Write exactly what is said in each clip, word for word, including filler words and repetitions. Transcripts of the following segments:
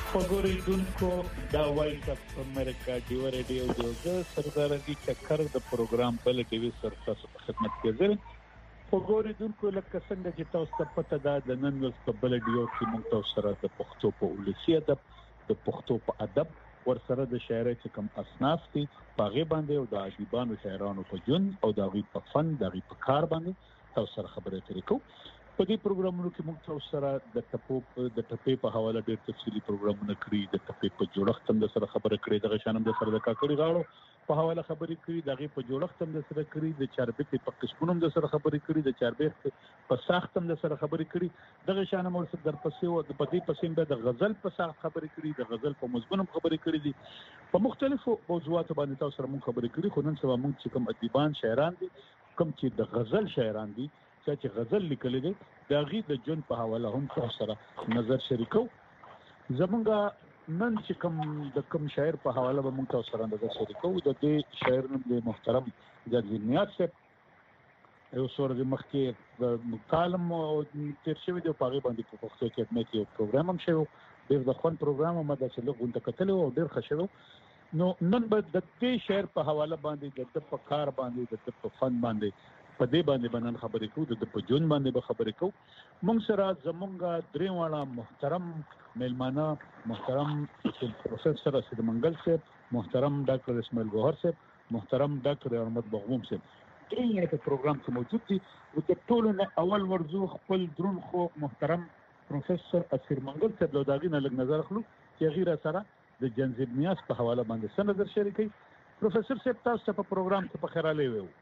اوریدونکو دا وایس اف امریکا دیو ریډیو جو سردار علي چکر د پروګرام بل ډیوي سر تاسو په خدمت کې زه اوریدونکو لکه څنګه چې تاسو ته پته ده د نن ورځ په بل ډیو کې موږ تاسو سره د پښتو په ولسی ادب د پښتو په ادب ورسره د شاعرۍ چې کوم اصناف دي باغې باندې او د ادیبانو شاعرانو په جون او د غي په فن د غي په کار باندې تاسو سره خبرې کوو. په دې پروګرامونو کې موږ تاسو سره د ټپو د ټپې په حواله ډېر تفصیلي پروګرامونه کړی د ټپې په جوړښت هم د سره خبرې کړې د شانم د سره د کاکړي غاړو په حواله خبرې کړې دغه په جوړښت هم د سره کړی د چاربېت په قسمونو هم د سره خبرې کړې د چاربېت په ساخت هم د سره خبرې کړې دغه شانم ورسره در پسې او د پدې پسې به د غزل په ساخت خبرې کړې د غزل په مضمون هم خبرې کړې دي په مختلفو موضوعاتو باندې تاسو سره موږ خبرې کړې خو نن سبا موږ چې کوم ادیبان شاعران دي کوم چې د غزل شاعران دي چې غزل لیکل دي دا غي د جون په حواله هم تاسو سره نظر شریکو زمونږه نن چې کوم د کوم شاعر په حواله به موږ تاسو سره نظر شریکو د دې شاعر نوم دی محترم جنزیر نیاز صاحب یو سورغه مخکې د مکالم او تیر شوی دی په غي باندې په پښتو کې خدمت یو پروګرام هم شوی ډیر د خون پروګرام هم د څلور غونډه کتل او ډیر ښه شوی نو نن به د دې شاعر په حواله باندې د په کار باندې د په فن باندې په دې باندې بنن خبرې کوو د په جون باندې به خبرې کوو موږ سره زمونږ درې واړه محترم میلمانه محترم پروفیسور اسد منګل صاحب محترم ډاکټر اسماعیل ګوهر صاحب محترم ډاکټر احمد بغوم صاحب درې په پروګرام کې موجود دي او د ټولو نه اول ورزو خپل درون خو محترم پروفیسور اسد منګل صاحب له داغې نه لږ نظر اخلو چې غیر سره د جنزیر نیاز په حواله باندې څه نظر شریکي پروفیسور صاحب تاسو ته په پروګرام کې په خیراله ویو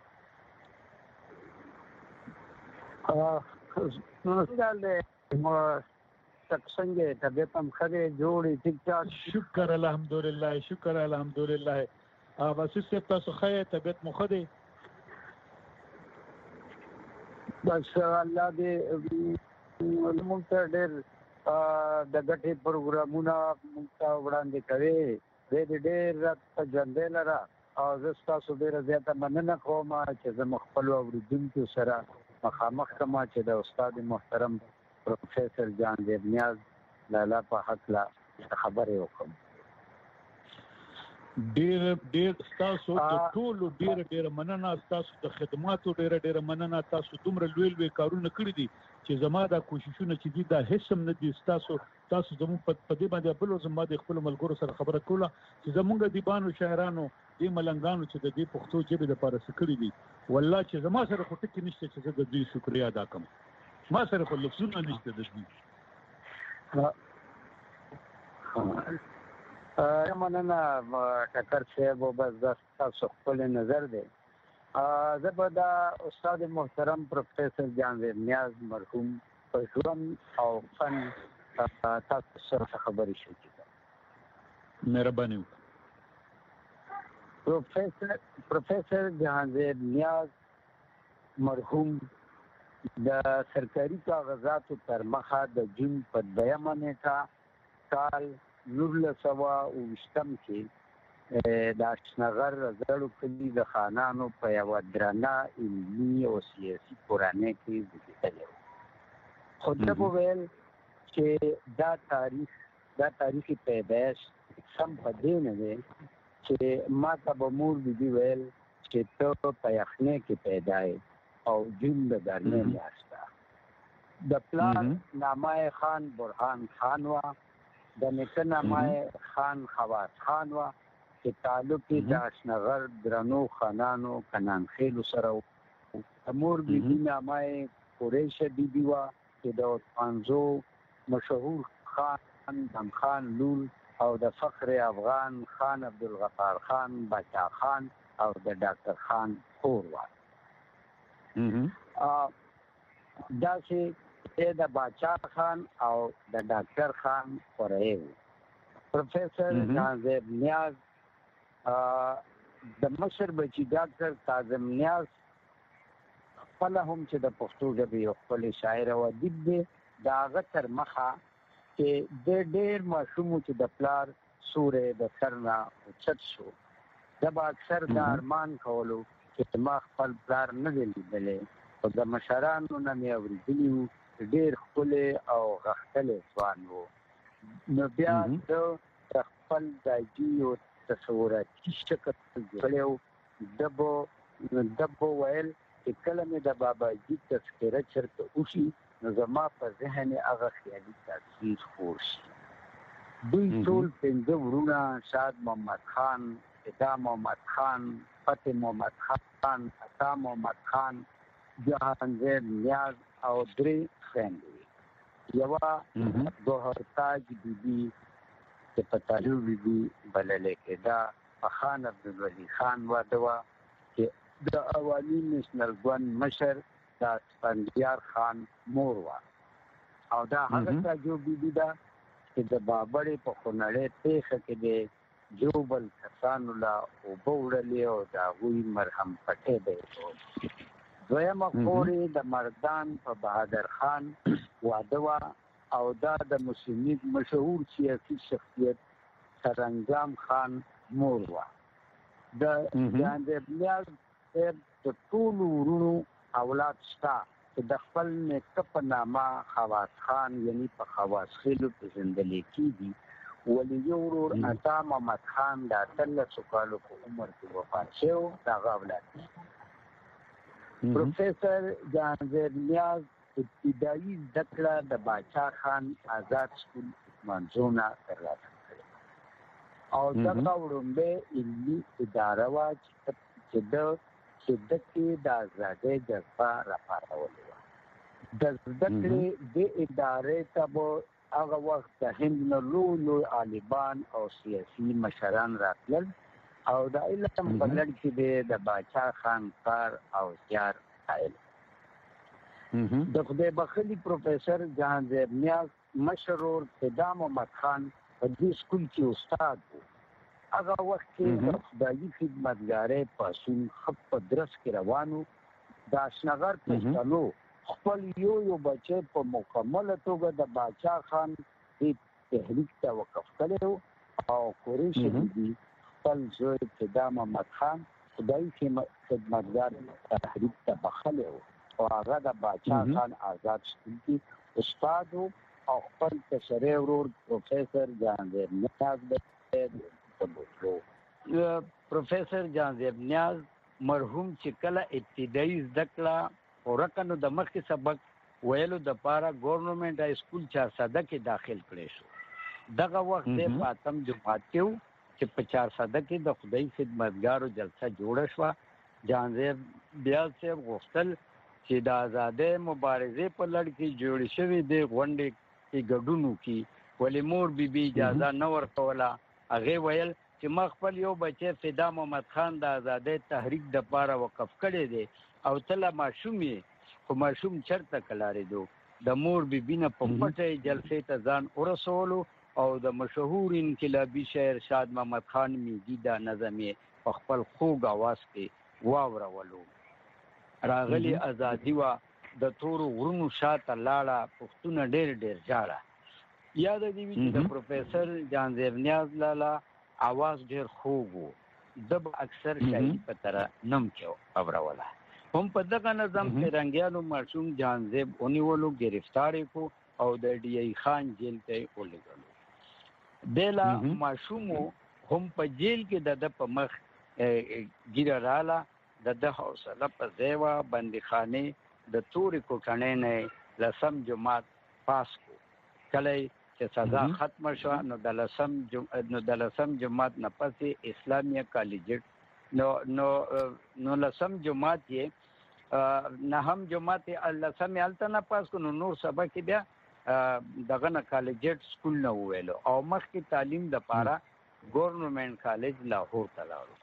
ما څنګه طبيعت هم خره جوړې ټیک ټاک شکر الحمدلله شکر الحمدلله ا واسه څه تاسو خه طبيعت مو خده بس الله دې موږ ته ډېر د غټي پروګرامونه موږ ته وړاندې کوي دې ډېر راته ژوندې لره او زه تاسو ډېر زیاته مننه کوم چې زه خپل اوریدونکو سره مخامخ کما چې د استاد محترم پروفیسور جنزیر نیاز لاله په حق لا خبرې وکم ډیر ډیر تاسو د ټولو ډیر ډیر مننه تاسو د خدماتو ډیر ډیر مننه تاسو دومره لوی لوی کارونه کړی دي چې زما د کوششونو چې دي دا هیڅ هم نه دي تاسو تاسو زموږ په دې باندې بل زما د خپل ملګرو سره خبره کوله چې زموږ د دیبانو شاعرانو دې ملنګانو چې د دې پښتو ژبې لپاره سکړي دي والله چې زما سره خو ټکی نشته چې زه د دې شکریا ادا کوم ما سره خو لفظونه نشته د دې ا مننه ټکر صاحب او بس تاسو خپل نظر دی زه به دا استاد محترم پروفیسور جنزیر نیاز مرحوم په ژوند او فن تاسو سره خبرې شي مهرباني پروفیسور پروفیسور جنزیر نیاز مرحوم د سرکاري کاغذاتو تر مخه د جون په دیمه نیټه کال نورله سوا او وشتم کې د اشنغر زړو کلی د خانانو په یو درنه علمي او سیاسي قرانه کې ذکر خو دا وویل چې دا تاریخ دا تاریخي پیدائش سم په دې نه دی چې ما ته به مور دي ویل چې ته په یخنه کې پیدا او جون د ګرمه یاستا د پلان نامه خان برهان خان وا د نیکه نامه خان خواص خان وا چې تعلق د اشنغر درنو خانانو کنان خیل سره امور بی نامه قریش بیبی وا چې د پانزو مشهور خان دم خان لول او د فخر افغان خان عبدالغفار خان بچا خان او د ډاکټر خان خور وا دا چې د بچا خان او د ډاکټر خان خورې پروفیسور جنزیر نیاز د مشر بچی ډاکټر کاظم نیاز خپل هم چې د پښتو ژبې یو خپل شاعر او ادیب دی دا هغه تر مخه چې د ډېر ماشوم چې د پلار سورې د سرنا اوچت شو دا به اکثر د ارمان کولو چې ما خپل پلار نه دی لیدلی او د مشرانو نه مې اورېدلي وو ډېر ښکلی او غښتلی ځوان و نو بیا د خپل دایي او تصوراتي شکل جوړیو دبو دبو ویل چې کله مې د باباجي تذکره چرته وشي نو زما په ذهن هغه خیالي تصویر خور شي. دوی ټول پنځه ورونه شاد محمد خان، فدا محمد خان، فتح محمد خان، عطا محمد خان، جهانگیر نیاز او درې خویندې. یوه ګوهرتاج بیبي چې په طالب بیبي بللې کېده، په خان عبدالولي خان واده وه چې د عوامي نیشنل ګوند مشر د اسفندیار خان مور وه، او دا هغه تاجو بیبي ده چې د بابړې په خونړۍ پیښه کې د جو بل کسانو له اوبه وړلې او د هغوی مرهم پټۍ به یې کول. دویمه خور یې د مردان په بهادر خان واده وه، او دا د مسلمي مشهور سیاسي شخصیت سرانجام خان مور وه. د جهانګیر نیاز صاحب د ټولو ورونو اولاد شته چې د خپل نیکه په نامه خواص خان یعنی په خواص خیلو پېژندلی کېږي، ولې یو ورور عطا محمد خان د اتلسو کالو په عمر کې وفات شوی و، د هغه اولاد دی. پروفیسر جهانګیر نیاز ابتدایي زده کړه د باچا خان آزاد سکول منځو نه ترلاسه کړې، او دغه وړومبۍ علمي اداره وه چې د چې ده کې د ازادۍ جذبه راپارولې وه. د زده کړې دې ادارې ته به هغه وخت د هند نه لوی لوی عالمان او سیاسي مشران راتلل، او د علم په لړ کې به د باچا خان کار او زیار قایل. د خدای بخښلي پروفیسر جهانګیر نیاز مشر ورور فدا محمد خان په دې سکول کې استاد و. هغه وخت کې د خدایي خدمتګارۍ پاڅون ښه په درس کې روان و. د اشنغر پښتنو خپل یو یو بچی په مکمله توګه د باچا خان دې تحریک ته وقف کړی و، او قریش بیبي خپل زوی فدا محمد خان خدایي خدمتګار تحریک ته بخښلی و، او هغه د باچا خان آزاد سکول کې استاد و، او خپل کشری ورور پروفیسر جهانګیر نیاز به پروفیسر جهانګیر نیاز مرحوم چې کله ابتدایي زده کړه ورکه نو د مخکې سبق ویلو دپاره ګورنمنټ های سکول چارسده کې داخل کړی شو. دغه وخت دی په اتم جماعت کې و چې په چارسده کې د خدایي خدمتګارو جلسه جوړه شوه. جهانګیر نیاز صاحب غوښتل چې د ازادۍ مبارزې په لړ کې جوړې شوې دې غونډې کې ګډون وکړي، ولې مور بیبي اجازه نه ورکوله. هغې ویل چې ما خپل یو بچی فدا محمد خان د ازادۍ تحریک دپاره وقف کړی دی، او ته لا ماشوم یې، خو ماشوم چېرته کلاړېدو. د مور بیبي نه په پټه یې جلسې ته ځان ورسولو، او د مشهور انقلابي شاعر شاد محمد خان میږي دا نظم یې په خپل خوږ اواز کې واورولو. راغلي ازادي وه، د تورو غرونو شاته لاړه، پښتونه ډېر ډېر ژاړه. یاد دې وي چې د پروفیسر جهانګیر نیاز لالا اواز ډېر خوږ و، ده به اکثر شاعري په ترنم کې اوروله. هم په دغه نظم فرنګیانو ماشوم جهانزیب ونیولو، ګرفتار یې کړو او د ډي ای خان جیل ته یې ولېږلو. دی لا ماشوم و، هم په جیل کې د ده په مخ ګیره راله، د ده حوصله په ځای وه. بندیخانې د تورې کوټنۍ نه یې لسم جماعت پاس کړو. کله چې سزا ختمه شوه نو د لسم نو د لسم جماعت نه پسې اسلامیه کالجیټ نو نو نو لسم جماعت یې نهم جماعت یې لسم یې هلته نه پاس کړو، نو نور سبق یې بیا دغه نه کالجیټ سکول نه وویلو، او مخکې تعلیم دپاره ګورنمنټ کالج لاهور ته لاړو.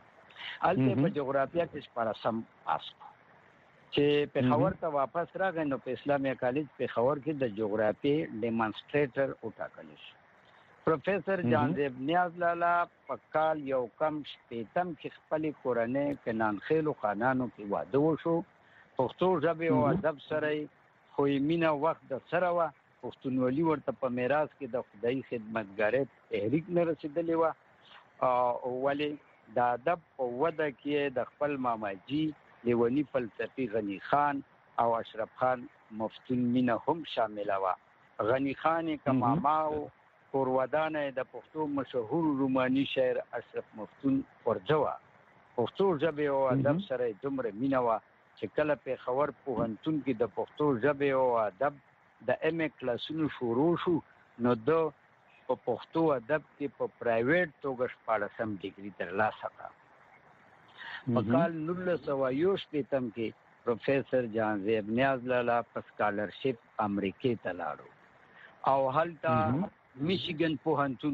هلته په جغرافیه کې شپاړسم پاس کړو. چې پېښور ته واپس راغی نو په اسلامیه کالج پېښور کې د جغرافیې ډیمانسټریټر وټاکلی شو. پروفیسر جهانزیب نیاز لالا په کال یو کم شپېتم کې خپلې کورنۍ کنانخیلو خانانو کې واده وشو. پښتو ژبې او ادب سره یې خو یې مینه وخت د سره وه. پښتونولي ورته په میراث کې د خدایي خدمتګارۍ تحریک نه رسېدلې وه، ولې د ادب په وده کې د خپل ماماجي لیونی فلسفي غنی خان او اشرف خان مفتون مینه هم شامله وه. غنی خان یې که ماما و کورودانه د پښتو مشهور روماني شاعر اشرف مفتون ورځوا پښتو ژبه او ادب سره دومره مینه وا چې کله په خبر پوهنتون کې د پښتو ژبه او ادب د ایم ا کلاسونو شروع شو نو د په پښتو ادب کې په پرایویټ توګه شپاړسم ډیګري ترلاسه کړه په کال نولس سوه یو شپېتم کې پروفیسر جهانزیب نیاز لالا په سکالرشپ امریکې ته لاړو او هلته میشیګن پوهنتون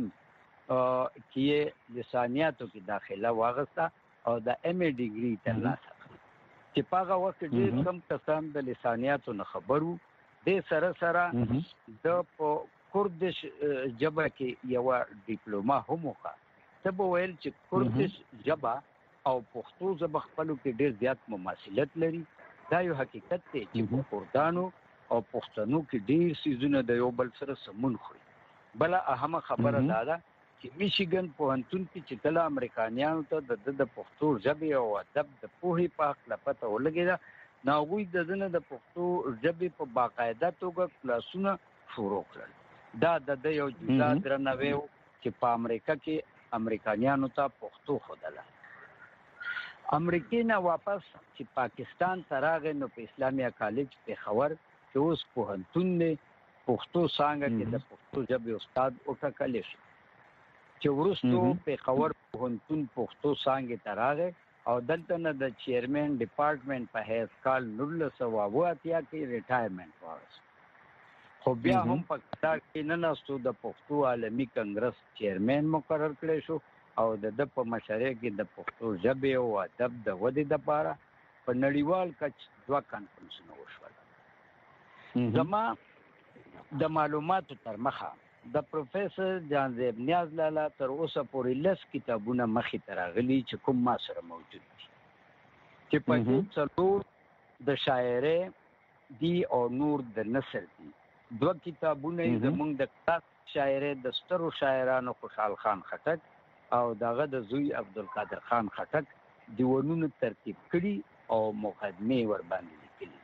کې لسانیاتو کې داخله واغسته او د ایم ا ډیګري ترلاسه کړه چې په هغه وخت ډېر کم کسان د لسانیاتو نه خبرو د سره سره د په کردش ژبه کې یو ډیپلوما هم وکړه ته به ویل چې کردش ژبه او پښتو ژبه خپلو کې ډېر زیات مماثلت لري دا یو حقیقت دی چې کردانو او پښتنو کې ډېر څیزونه د یو بل سره سمون خوري بله اهمه خبره دا ده چې میشیګن پوهنتون کې چې کله امریکایانو ته د د پښتو ژبې او ادب د پوهې په هکله پته ولګېده نو هغوی د ده نه د پښتو ژبې په باقاعده توګه کلاسونه شروع کړل دا د ده یو جدا درناوی و چې په امریکا کې امریکایانو ته پښتو ښودله امریکې نه واپس چې پاکستان ته راغی نو په اسلامیه کالج پېښور چې اوس پوهنتون دی پښتو څانګه کې د پښتو ژبې استاد وټاکلی شو چې وروستو پېښور پوهنتون پښتو څانګې ته راغی او دلته نه د چیرمن ډپارټمنټ په حیث کال نولس سوه اوه اتیا کې ریټایرمنټ واخیست خو بیا هم په قطار کې نناستو د پښتو عالمي کنګرس چیرمن مقرر کړی شو او د ده په مشرۍ کې د پښتو ژبې او ادب د ودې دپاره په نړیوال کچ دوه کانفرنسونه وشول زما د معلوماتو تر مخه د پروفیسر جهانزیب نیاز لالا تر اوسه پورې لس کتابونه مخې ته راغلي چې کوم ما سره موجود دي چې په کې څلور د شاعرۍ دي او نور د نثر دي دوه کتابونه یې زموږ د کلاس شاعرۍ د سترو شاعرانو خوشحال خان خټک او دغه د زوی عبدالقادر خان خټک دیوانونه ترتیب کړي او مقدمې ورباندې لیکلي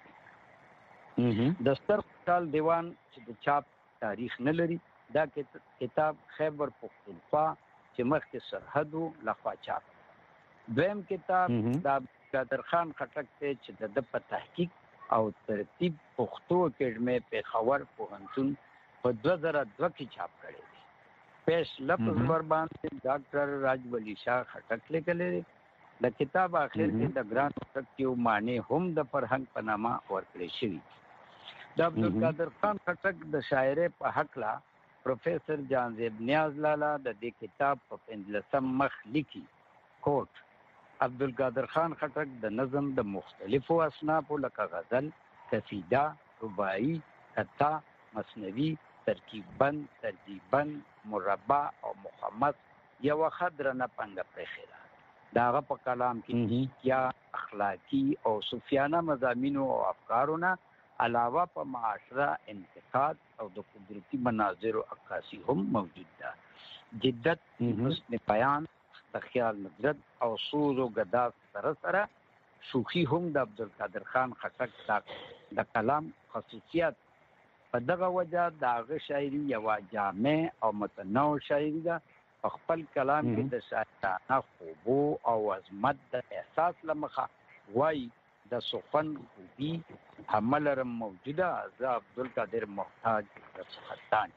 د ستر خوشحال دیوان چې د چاپ تاریخ نه لري دا کتاب خیبر پختونخوا چې مخکې سرحد و لخوا چاپ دویم کتاب د عبدالقادر خان خټک دی چې د ده په تحقیق او ترتیب پښتو اکیډمۍ پېښور پوهنتون په دوه زره دوه کې چاپ کړی دی پیش لفظ ورباندې ډاکټر راجولی شاه خټک لیکلی دی د کتاب آخر کې د ګران خټک یو معنی هم د فرهنګ په نامه ورکړی شوي د عبدالقادر خان خټک د شاعرۍ په هکله پروفیسر جهانزیب نیاز لالا د دې کتاب په پنځلسم مخ لیکي کوټ عبدالقادر خان خټک د نظم د مختلفو اصنافو لکه غزل قصیده رباعي کتا مثنوي ترکیب بند ترتیب بند مربع او مخمس یوه ښه درنه پنګه پرېښې ده د هغه په کلام کې یا اخلاقي او صوفیانه مضامینو او افکارو نه علاوه په معاشره انتقاد او د قدرتي مناظرو عکاسي هم موجود ده جدت حسن بیان د خیال ندرت او سوز و ګداز سره سره شوخي هم د عبدالقادر خان خټک د کلام خصوصیت په دغه وجه د هغه شاعري یوه جامع او متنوع شاعري ده په خپل کلام کې د شاعرانه خوبو او عظمت د احساس له مخه وایي د سخن خوبي همه لرم موجوده زه عبدالقادر محتاج رسختان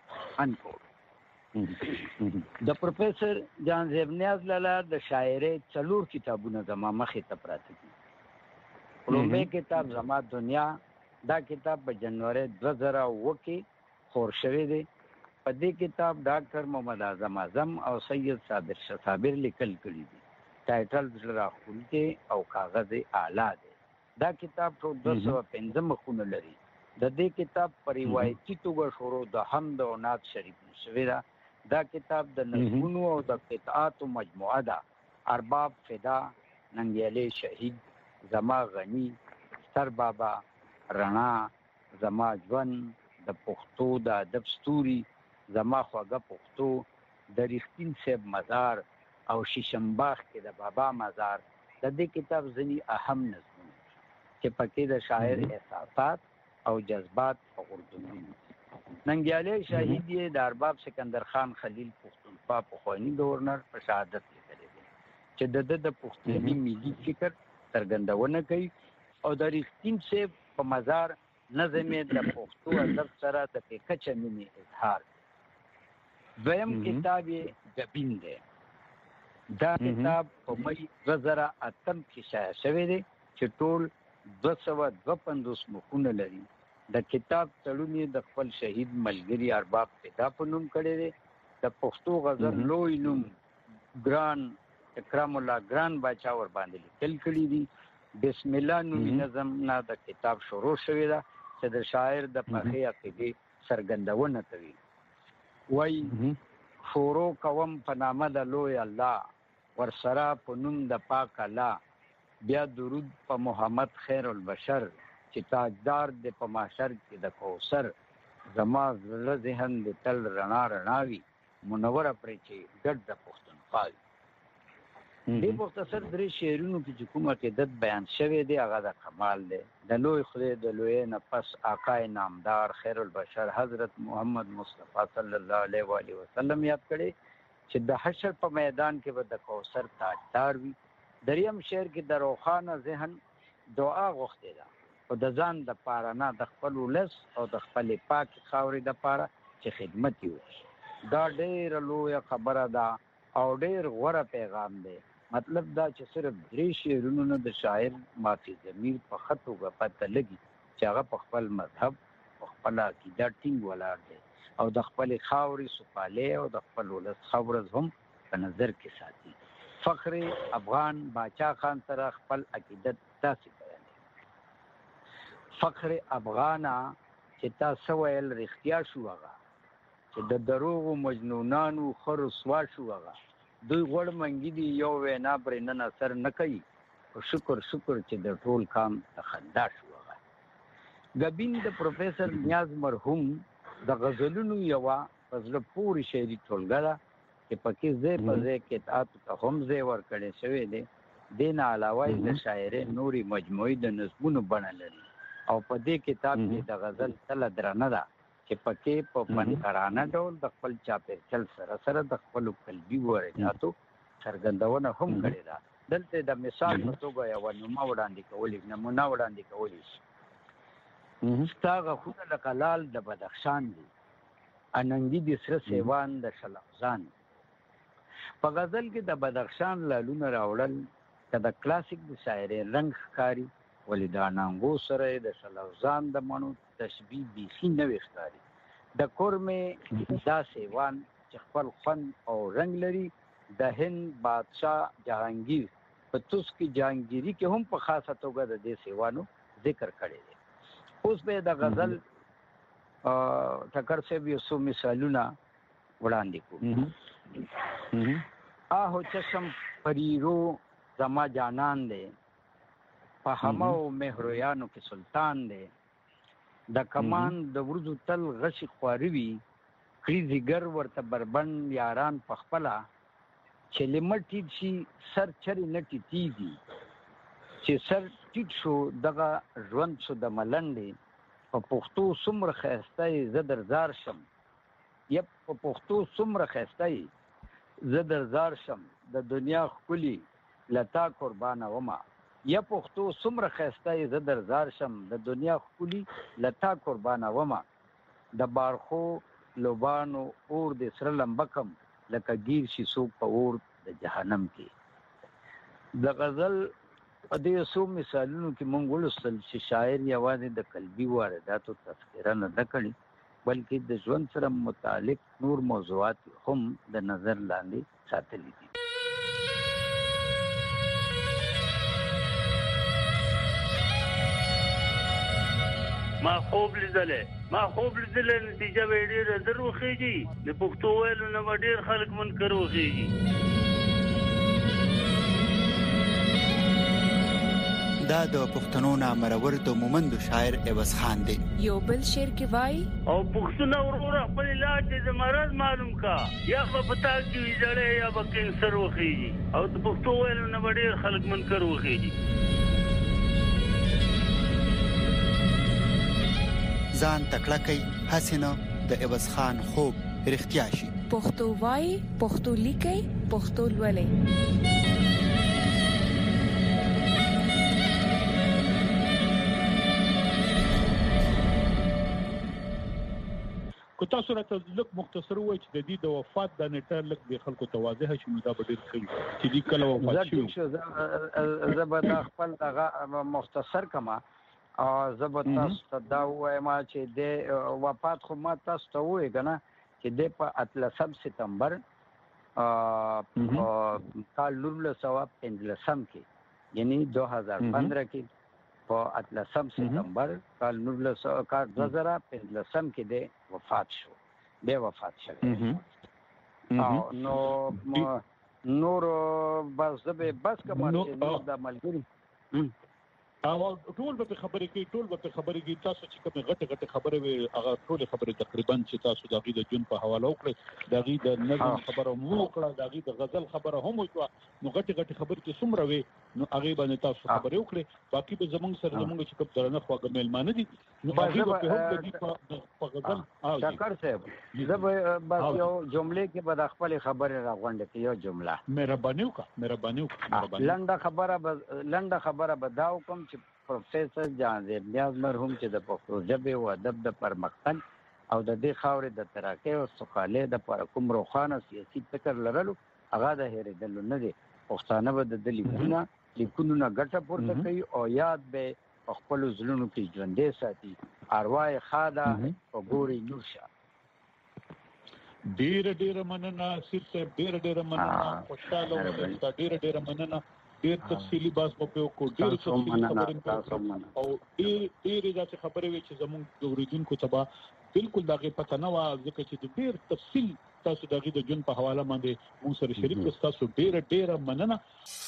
انکوډ د پروفیسر جهانزیب نیاز لالا د شاعرۍ څلور کتابونه زما مخې ته پراته دي لومړی کتاب زما دنیا دا کتاب په جنوري دوه زره اوه کې خور شوی دی په دې کتاب ډاکټر محمد اعظم اعظم او سید صابر شاه صابر لیکل کړي دي ټایټل زړه راښکونکی او کاغذ اعلی دی دا کتاب ټول دوه سوه پنځه مخونه لري د دې کتاب په روایتي توګه شروع د حمد او نعت شریف شوې ده دا کتاب د نظمونو او د قطعاتو مجموعه ده ارباب فدا ننګیالی شهید زما غنی ستر بابا رڼا زما ژوند د پښتو د ادب ستوري زما خوږه پښتو د رښتین صاحب مزار او شیشمباغ کې د بابا مزار د دې کتاب ځینې اهم نظمونه چې پکې د شاعر احساسات او جذبات غورځوي ننګیالی شهید یې د ارباب سکندر خان خلیل پښتونخوا پخواني گورنر په شهادت لیکلی دی چې د ده د پښتني ملي فکر څرګندونه کوي او د رښتین صاحب په مزار نظم یې د پښتو ادب سره د کچه مینې اظهار دی. دویم کتاب یې ګبین دی. دا کتاب په مئی دوه زره اتم کې شایع شوی دی چې ټول دوه سوه دوه پنځوس مخونه لري. د کتاب تړون یې د خپل شهید ملګري ارباب پیدا په نوم کړی دی. د پښتو غزل لوی نوم ګران اکرام الله ګران باچا ور باندې لیکل کړي دي. بسم الله نومي نظم نه د کتاب شروع شوې ده چې د شاعر د پخې عقیدې څرګندونه کوي. وایي شروع کوم په نامه د لوی الله ورسره په نوم د پاک الله بیا درود په محمد خیر البشر چې تاجدار د په محشر کې د کوثر زما زړه ذهن د تل رڼا رڼاوي منوره پرې چې ګډ د پښتونخوا وي. دې مختصر درې شعرونو کې چې کوم عقیدت بیان شوی دی هغه د کمال دی. د لوی خدای د لوی نه پس آقای نامدار خیر البشر حضرت محمد مصطفی صلی الله علیه و آله وسلم یاد کړي چې د حشر په میدان کې به د کوثر تاجدار وي. دریم شعر کې د روښانه ذهن دعا غوښتې ده او د ځان د پاره نه د خپل ولس او د خپل پاک خاورې د پاره چې خدمت وکړي. دا ډېره لویه خبره ده او ډېر غوره پیغام دی. مطلب دا چې صرف درې شعرونو نه د شاعر مافي ضمیر په ښه توګه پته لګي چې هغه په خپل مذهب په خپله عقیده ټینګ ولاړ دی او د خپلې خاورې سوکالۍ او د خپل ولس ښه ورځ هم په نظر کې ساتي. فخر افغان باچا خان سره خپل عقیدت داسې فخر افغانا چې تا سویل رښتیا شو هغه چې د دروغو مجنونانو ښه رسوا شو هغه دوی غوړ منګي دي یو وینا پرې نن اثر نه کوي خو شکر شکر چې د ټول کام د خندا شو هغه. ګبین د پروفیسر نیاز مرحوم د غزلونو یوه په زړه پورې شعري ټولګه ده چې پکې ځای په ځای کتاب ته هم ځای ورکړی شوی دی. دې نه علاوه د شاعرۍ نورې مجموعې د نظمونو بڼه لري او په دې کتاب کې د غزل تله درنه ده چې پکې په فنکارانه ډول د خپل چاپېریال سره سره د خپلو قلبي وارداتو څرګندونه هم کړې ده. دلته د مثال په توګه یوه نمونه وړاندې کولی نمونه وړاندې کولی شي. ستا غاښونه لکه لال د بدخشان دي اننګي د سره سیوان د شلغزان. په غزل کې د بدخشان لالونه راوړل که د کلاسیک د شاعرۍ رنګ ښکاري ولې د انانګو سره د شلغزان د مڼو تشبیه بیخي نوې ښکاري. د کورمې دا سیوان چې خپل خوند او رنګ لري د هند بادشاه جهانګیر په توس کې جهانګیري کې هم په خاصه توګه د دې سیوانو ذکر کړی دی. اوس به د غزل ټکر صاحب یو څو مثالونه وړاندې کوو. آهو چشم پریرو زما جانان دی په همه او مهرویانو کې سلطان دی. د کمان د ورځو تل غشي خواري وي کړي ځیګر ورته بربند یاران په خپله چې لمر ټیټ شي سر چرې نه ټیټېږي چې سر ټیټ شو دغه ژوند شو د ملنډې په پښتو څومره ښایسته یې زه در زار شم یا په پښتو څومره ښایسته یې زه در زار شم د دنیا ښکلي له تا قربانه ومه یا پښتو څومره ښایسته یې زه در زار شم د دنیا ښکلي له تا قربانه ومه د بارخو لوبانو اور د سره لمبه کم لکه ګیر شي څوک په اور د جهنم کې. د غزل په دې څو مثالونو کې موږ ولوستل چې شاعر یوازې د قلبي وارداتو تذکره نه ده کړې بلکې د ژوند سره متعلق نور موضوعات هم د نظر لاندې ساتلي دي. ما خوب لیدلې ما خوب لیدلې نتیجه به ډېره زر وخېږي د پښتو ویلو نه به ډېر خلک منکر وخېږي. دا د پښتنو نامرور د مومندو شاعر عوض خان دی. یو بل شعر کې وای او پښتون ورور خپل علاج د مرض معلوم کا یا په پتا کې جړې یا په کینسر وخېږي او د پښتو ویلو نه به ډېر خلک منکر وخېږي. ځان تکړه کوي هسې نه د عوض خان خوب رښتیا شي. پښتو وای، پښتو لیکي، پښتو لولي. که تاسو راته لږ مختصر وایئ چې د دې د وفات د نیټه لږ د خلکو ته واضحه شي، نو دا به ډېر ښه وي چې دې کله وفات شوي. زه به دا خپل هغه مختصر کما او زه به تاسو ته دا ووایم چې د وفات خو ما تاسو ته ووایي که نه چې دی په اتلسم سپتمبر کال نولس سوه پنځلسم کې یعنی دو هزار پندرہ کې په اتلسم سپتمبر کال نولس کال دوه زره پنځلسم کې دی وفات شو، دی وفات شوی. نو نور بس زه به بس کوم چې نور د ملګري او ټول به خبرې کوي، ټول به خبرې کوي. تاسو چې کومه غټه غټه خبره وي هغه ټول خبرې تقریبا چې تاسو د غي د جون په حواله وکړي، د غي د نظم خبره مو وکړه، د غي د غزل خبره هم وکړه، نو غټه غټه خبرې چې څومره وي نو هغه باندې تاسو خبرې وکړي. باقي به زمونږ سره زمونږ چې کوم درنه خواږه میلمانه دي نو هغه به هم د دې په غزل او شکر صاحب زه به بس یو جمله کې به د خپل خبره راغونډه کې یو جمله مهرباني وکړه مهرباني وکړه لنډه خبره لنډه خبره به دا وکم چې پروفیسر جهانزیب نیاز مرحوم چې د پښتو ژبې او ادب د پرمختګ او د دې خاورې د ترقۍ او سوکالۍ دپاره کوم روښانه سیاسي فکر لرلو هغه د هېرېدلو نه دی. پښتانه به د ده لیکونه لیکونو نه ګټه پورته کوي او یاد به په خپلو زړونو کې ژوندی ساتي. اروا یې ښه ده په ګورې نور شه. ډېره ډېره مننه سید صاحب، ډېره ډېره مننه، خوشحاله وم، ډېره ډېره مننه. ډېر تفصیلي بحث مو په وکړو، ډېر تفصیلي خبرې مو وکړو او ډېر ډېرې داسې خبرې وې چې زموږ د اورېدونکو ته به بالکل د هغې پته نه وه، ځکه چې د ډېر تفصیل تاسو د هغې د ژوند په حواله باندې موږ سره شریک کړو. ستاسو ډېره ډېره مننه.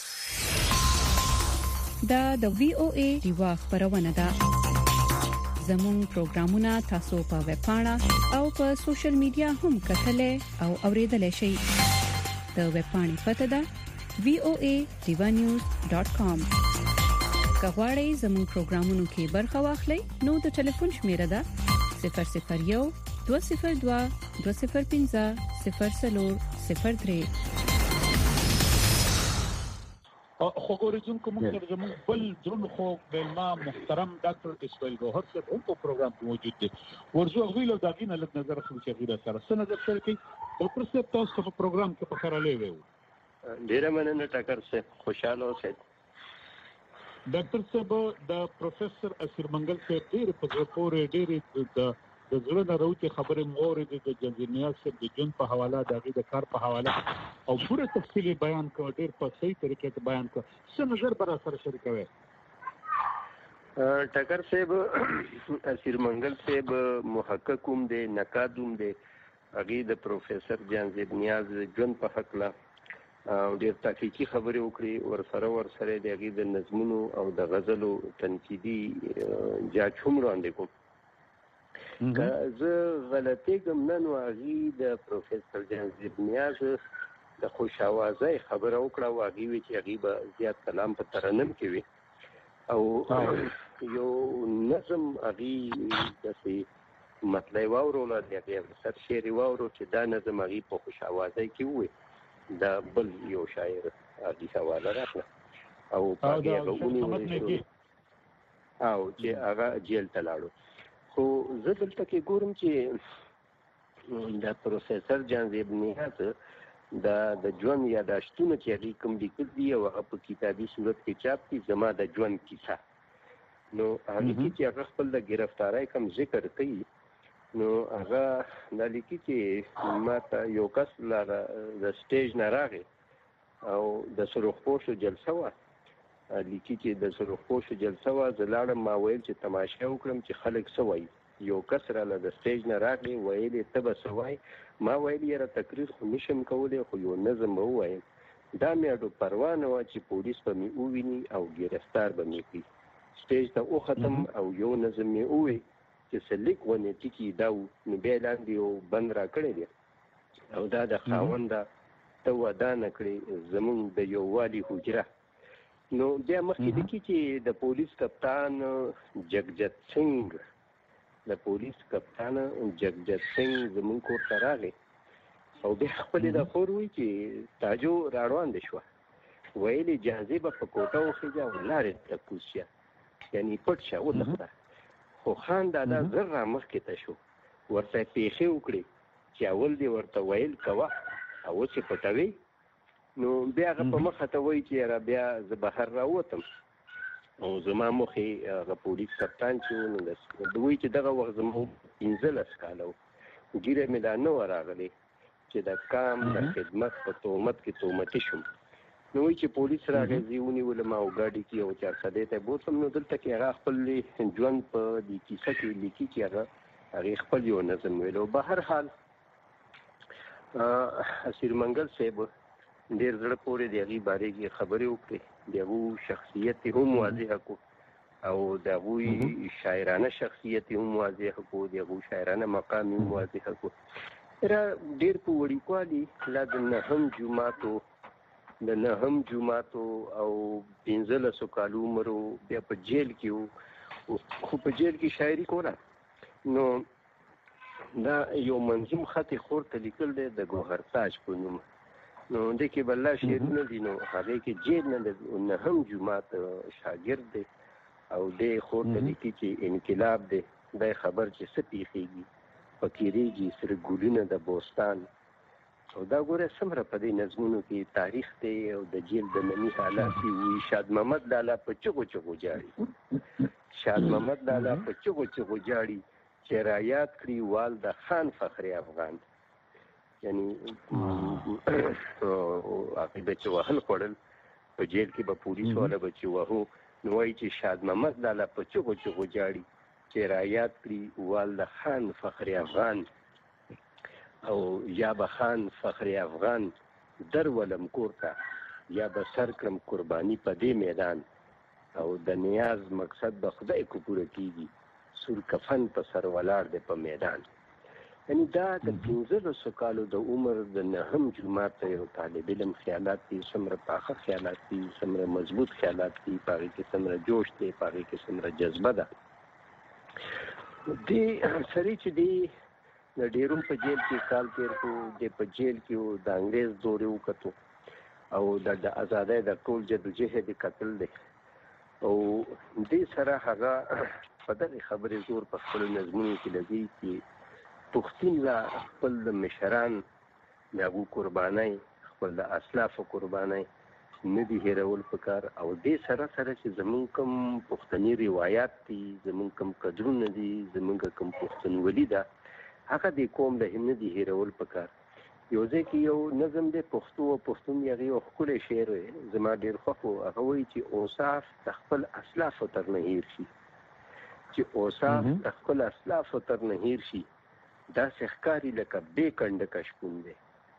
دا د وی او ای ډیوا خبرونه ده. زموږ پروګرامونه تاسو په ویب پاڼه او په سوشل میډیا هم کتلای او اوریدلای شئ. د ویب پاڼې پته ده وی او ای ډیوا نیوز ډاٹ کام. کغواړئ زموږ پروګرامونو کې برخه واخلئ نو د ټلیفون شمیره ده صفر صفر یو دوه صفر دوه دوه صفر پنځه صفر څلور صفر درې. خو ګورېدونکو موږ سره زموږ بل درون خو میلمه محترم ډاکټر اسماعیل ګوهر صاحب هم په پروګرام کې موجود دی. ورځو هغوی له د هغې نه لږ نظر اخلو چې هغوی راسره څه نظر سره کوي. ډاکټر صاحب تاسو ته په پروګرام کې په خرالی وی ډیره مننه ټاکر صاحب، خوشاله اوسئ. ډاکټر صاحب د پروفیسر اسیر منګل صاحب ډېرې په زړه پورې ډېرې د زړه نه راوتې خبرې مو واورېدې د جنرال نیاز صاحب د ژوند په حواله، د هغې د کار په حواله او پوره تفصیل یې بیان کړه، ډېر په صحیح طریقې ته بیان کړه. څه نظر به راسره شریکوئ؟ ټاکر صاحب اسیر منګل صاحب محقق هم دی، نقاد هم دی. هغې د پروفیسر جهانزیب نیاز ژوند په هکله ډېر تحقیقي خبرې وکړي، ورسره ورسره د هغې د نظمونو او د غزلو تنقیدي جاج هم وړاندې کوم. که زه غلطېږم نه نو هغې د پروفیسر جهانزیب نیاز د خوش اوازۍ خبره وکړه او هغې وی چې هغې به زیات کلام په ترنم کې وي او یو نظم هغې داسې مطلع واوروله، د هغې سر شعر یې واورو چې دا نظم هغې په خوش اوازۍ کې ووایي. دا بل یو شاعر هغې حواله راکړه او په هغې هغه ونیول او چې هغه جیل ته لاړو. خو زه دلته کې ګورم چې د پروفیسر جهانزیب نیاز دا د ژوند یاداشتونه چې هغې کوم لیکل دي او هغه په کتابي صورت کې چاپ دي، زما د ژوند کیسه، نو هغې کې چې هغه خپل د ګرفتارۍ کوم ذکر کوي نو هغه دا لیکي چې ما ته یو کس د سټیج نه راغی او د سرخپوشو جلسه وه، لیکي چې د سرخپوشو جلسه وه، زه لاړم ما ویل چې تماشا وکړم چې خلک څه وایي. یو کس راله د سټیج نه راغلی ویل یې ته به څه وایي؟ ما ویل یاره تقریر خو نشم کولی خو یو نظم به ووایم. دا مې اډو پروا نه وه چې پولیس به مې وویني او ګرفتار به مې کړي. سټیج ته وختم او یو نظم مې ووی چې څه لیک ونې ټکي دا و، نو بیا لاندې یو بند را کړی دی او دا د خاونده ته ودانه کړې زمونږ د یووالي حجره. نو بیا مخکې لیکي چې د پولیس کپتان جگجت سنګ د پولیس کپتان جگجت سنگ زمون کور ته راغی او بیا خپل د خور وی چې تاجو راروان دي شو ویلي جاذبه په کوټه وخیږه ولاره ته کوشیا یعنی پټ شه ولخته خو خان دادا زر را مخکې ته شو ورته پیښې وکړي چې اول دی ورته ویل کوه او چې پټوي نو بیا هغه په مخه ته وایي چې را بیا زه بهر راوتم او زما مخې هغه پولیس کپتان چې نو دوی چې دغه وخت زموږ پنځلس کاله و ګیره مې دا نه وه راغلی چې د کام د خدمت په تهمت کې تهمتي شوم نو وایي چې پولیس راغی زه یې ونیولم او ګاډي کې یو چارسدې ته بوتلم نو دلته کې هغه خپل ژوند په دې کیسه کې لیکي چې هغه هغې خپل یو نظم ویلو به هر حال اسیر منګل صاحب ډېر زړه پورې د هغې بارے کې خبرې وکړې د هغو شخصیت یې هم واضحه کړو او د هغوی شاعرانه شخصیت یې هم واضحه کړو د هغو شاعرانه مقام یې هم واضحه کړو را ډېر په وړیکوالي لا د نهم جوماتو د نهم جوماتو او پنځلسو کالو عمر بیا په جیل کې و خو په جیل کې شاعري کوله نو دا یو منظوم خط خور ته لیکل دی د ګوهرتاج په نوم نو دې کې بل شعرونه دي نو هغه کې جیل نه د نهم جومات شاګرد دی او دې خور ته لیکي چې انقلاب دی دا خبر چې څه پیښیږي فقیریږي سره ګلونه د بوستان او دا ګوره څومره په دې نظمونو کې تاریخ دی او د جیل د نني حالات وي شاد محمد لالا په چغو چغو جاړي شاد محمد لالا په چغو چغو جاړي چې را یاد کړي وال د خان فخر افغان یعنی هغې به چې وهل خوړل په جیل کې به پولیس والا به چې وهو نو وایي چې شاد محمد لالا په چغو چغو جاړي چې را یاد کړي وال د خان فخر افغان او یا به خان فخر افغان در ولم کور ته یا به سر کړم قرباني په دې میدان او د نیاز مقصد به خدای کو پوره کیږي سور کفن په سر ولاړ دی په میدان یعنی دا د پنځلسو کالو د عمر د نهم جومات ته یو طالب علم خیالات دي څومره پاخه خیالات دي څومره مضبوط خیالات دي په هغې کې څومره جوش دی په هغې کې څومره جذبه ده دې سړي چې دی د ډېرون په جیل کې کال تېر کړو دی په جیل کې د انګریز دورې وکتو او د ازادۍ د ټول جدوجهد یې کتل دی او دې سره هغه په دغې خبرې زور په خپلو نظمونو کې لګوي چې پښتون لا خپل د مشران د هغو قربانۍ خپل د اسلافو قربانۍ نه دي هېرول پکار او دې سره سره چې زمونږ کوم پښتني روایات دي زمونږ کوم قدرونه دي زمونږ کوم پښتونولي ده هغه دې قوم له هم نه دي هېرول پکار یو ځای کې یو نظم دی پښتو او پښتون د هغې یو ښکلی شعر زما ډېر خوښ و هغه وایي چې اوصاف د خپل اسلافو تر نه هېر شي چې اوصاف د خپل اسلافو تر نه هېر شي داسې ښکاري لکه بې کنډکه شپون دی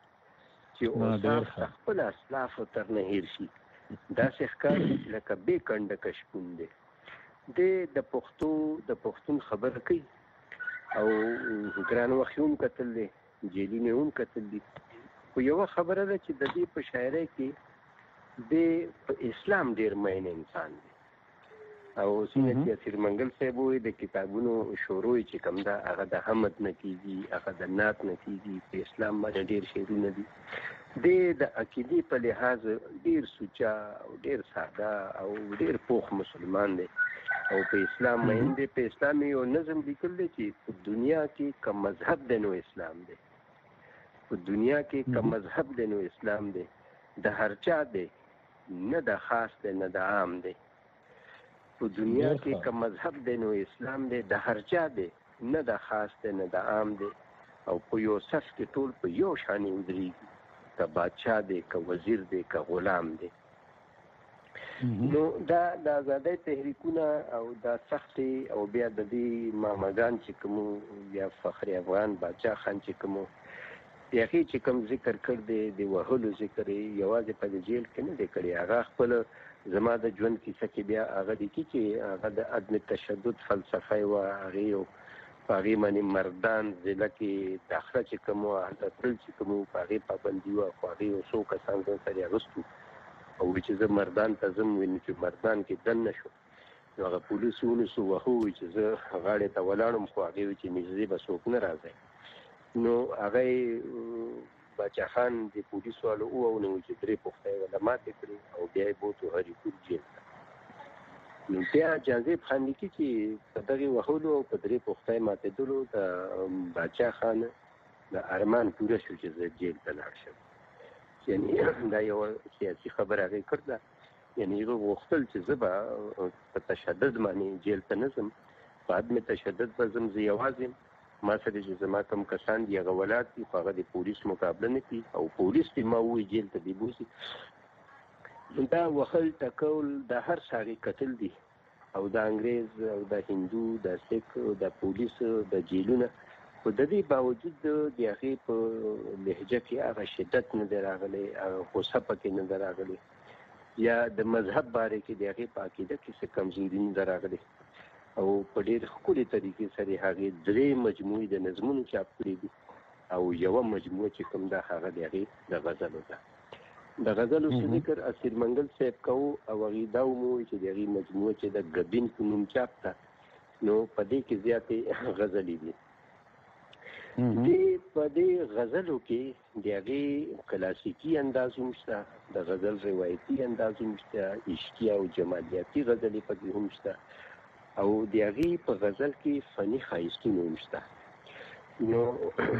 چې اوصاف د خپل اسلافو تر نه هېر شي داسې ښکاري لکه بې کنډکه شپون دی دی د پښتو د پښتون خبره کوي او ګران وخت هم کتل دی جیلونه هم کتل دي خو یوه خبره ده چې د دې په شاعرۍ کې د په اسلام ډېر مین انسان دی او څنګه چې اسیر منګل صاحب وایي د کتابونو شروع چې کوم ده هغه د حمد نه کېږي هغه د نعت نه کېږي په اسلام باندې ډېر شعرونه دي دی د عقیدې په لحاظ ډېر سوچا او ډېر ساده او ډېر پوخ مسلمان دی او په اسلام مین دی په اسلام یو نظم لیکل دی چې په دنیا کې کوم مذهب دی نو اسلام دی په دنیا کې کوم مذهب دی نو اسلام دی د هر چا دی نه د خاص دی نه د عام دی په دنیا کې کوم مذهب دی نو اسلام دی د هر چا دی نه د خاص دی نه د عام دی او په یو صف کې ټول په یو شانې ودرېږي که بادشاه دی که وزیر دی که غلام دی نو دا د ازادۍ تحریکونه او دا سختې او بیا د دې مامګان چې کوم یا فخر افغان بادشاه خان چې کوم د هغې چې کوم ذکر کړ دی د وهلو ذکر یې یوازې په د جیل کې نه دی کړی هغه خپل زما د ژوند کیسه کې بیا هغه لیکي چې هغه د عدم تشدد فلسفه یې وه هغې یو په هغې باندې مردان ضلع کې داخله چې کوم وه هلته تلل چې کوم په هغې پابندي وه خو هغې یو څو کسان ځان سره یې اغوستو او چې زه مردان ته ځم ویني چې مردان کې دننه شو هغه پولیسونو سو وهو چې زه غاړې ته ولاړم خو هغې وی چې نږدې به څوک نه راځي نو هغه باچا خان د پولیسو والو ووونه چې درې پوښتنې یې ورله ماتې کړې او بیا یې بوتو هریپور جیل ته نو بیا جاذب خان لیکي چې په دغې وهلو او په درې پوښتنې ماتېدلو د باچا خان د ارمان پوره شو چې زه جیل ته لاړ شم یعنې دا یوه سیاسي خبره هغې کړله یعنې هغه غوښتل چې زه به په تشدد باندې جیل ته نه ځم په عدم تشدد به ځم زه یوازې یم ما سره چې زما کوم کسان دي هغه ولاړ دي خو هغه د پولیس مقابله نه کوي او پولیس دې ما ووایي جیل ته دې بوځي دا وهل ټکول د هر ساغې کتل دي او د انګریز او د هندو د سیک د پولیس د جیلونه خو د دې باوجود د هغې په لهجه کې هغه شدت نه دی راغلی هغه غصه پکې نه ده راغلی یا د مذهب باره کې د هغې په عقیده کې څه کمزوري نه ده راغلی او په ډېر ښکلې طریقې سره هغې درې مجموعې د نظمونو چاپ کړي دي او یوه مجموعه چې کوم ده هغه د هغې د غزلو ده د غزلو څه ذکر اسیر منګل صاحب کوو او هغې دا ومویل چې د هغې مجموعه چې د ګبین په نوم چاپ ده نو په دې کې زیاتې غزلې دي دې په دې غزلو کې د هغې کلاسیکي انداز هم شته د غزل روایتي انداز هم شته عشقي او جمالیاتي غزلې پکې هم شته او د هغې په غزل کې فني ښایستونه هم شته نو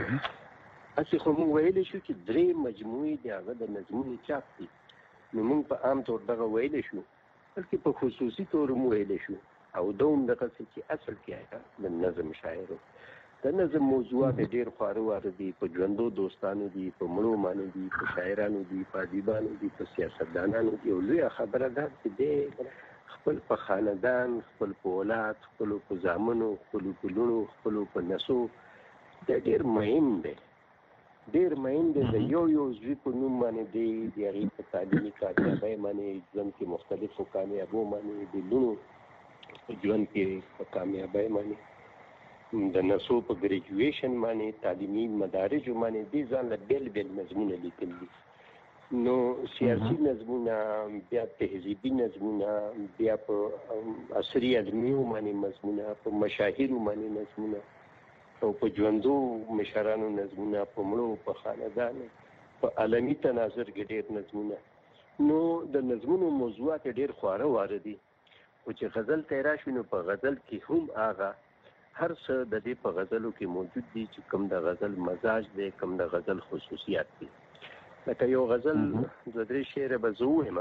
هسې خو موږ ویلی شو چې درې مجموعې د هغه د نظمونو چاپ دي نو موږ په عام طور دغه ویلی شو بلکې په خصوصي طور هم ویلی شو او دا هم دغسې چې اصل کې هغه د نظم شاعر د نظم موضوعات ډېر خواره واره دي په ژوندو دوستانو دي په مړو باندې دي په شاعرانو دي په ادیبانو دي په سیاستدانانو دي او لویه خبره ده چې دی خپل په خاندان خپل په اولاد خپلو په زامنو خپلو په لوڼو خپلو په نسو دا ډېر مهم دی ډېر مهم دی د یو یو زوی په نوم باندې دی د هغې په تعلیمي کامیابۍ باندې ژوند کې مختلفو کامیابو باندې د لوڼو په ژوند کې په کامیابۍ باندې د نسو په ګریجویشن باندې تعلیمي مدارجو باندې دې ځان له بیل بیل نظمونه لیکل دي نو سیاسي نظمونه بیا تهذیبي نظمونه بیا په عصري ادبیو باندې نظمونه په مشاهیرو باندې نظمونه او په ژوندو مشرانو نظمونه په مړو په خاندانو په عالمي تناظر کې ډېر نظمونه نو د نظمونو موضوعات ډېر خواره واره دي خو چې غزل ته یې راشو نو په غزل کې هم هغه هر څه د دې په غزلو کې موجود دي چې کوم د غزل مزاج دی کوم د غزل خصوصیات دي لکه یو غزل دوه درې شعره به زه ووایم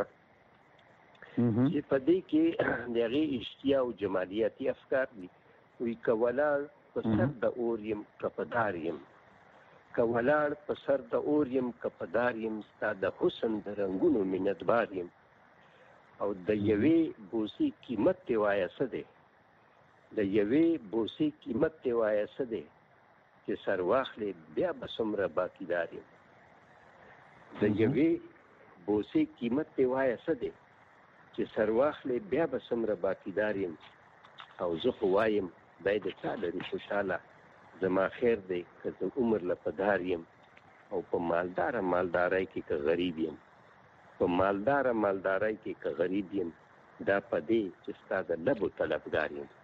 چې په دې کې د هغې عشقي او جمالیاتي افکار دي وایي که ولاړ په سر د اور یم که په دار یم که ولاړ په سر د اور یم که په دار یم ستا د حسن د رنګونو منتبار یم او د یوې بوسې قیمت دې وایه څه دی د یوې بوسې قیمت دې وایه څه دی چې سر واخلې بیا به څومره باقیدار یم د یوې بوسې قیمت دې وایه څه دی چې سر واخلې بیا به څومره باقیدار یم او زه خو وایم دی د چا لري خوشحاله زما خیر دی که زه عمر له په دار یم او په مالداره مالدارۍ کې که غریب یم په مالداره مالدارۍ کې که غریب یم دا په دې چې ستا د لبو طلبګار یم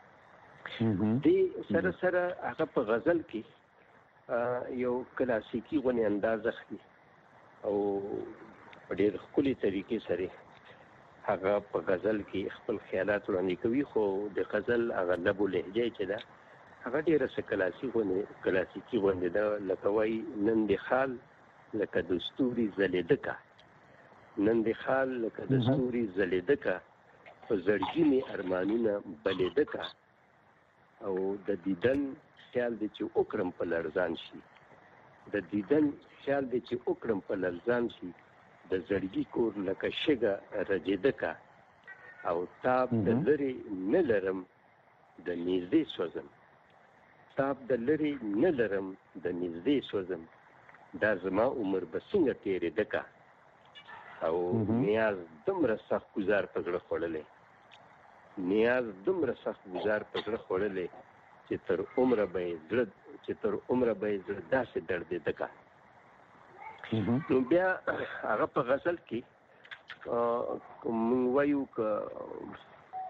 دې سره سره هغه په غزل کې یو کلاسیکي غونې انداز اخلي او په ډېر ښکلې طریقې سره هغه په غزل کې خپل خیالات وړاندې کوي خو د غزل هغه لب و لهجه چې ده هغه ډېره څه کلاسي غونې کلاسیکي غونې ده لکه وایي نن دې خال لکه د ستوري ځلېده که نن دې خال لکه د ستوري ځلېده که په زړګي ارمانونه بلېده که او د دیدن خیال دی چې وکړم په لړزان شي د دیدن خیال دی چې وکړم په لړزان شي د زړګي کور لکه شګه رجېده که او تاب د لرې نه لرم د نږدې سوځم تاب د لرې نه لرم د نږدې سوځم دا زما عمر به څنګه تېرېده که او نیاز دومره سخت ګزار په زړه خوړلی نیاز دومره سخت ګزار په زړه خوړلی چې تر عمره به یې زړه چې تر عمره به یې زړه داسې دردېده که نو بیا هغه په غزل کې موږ وایو که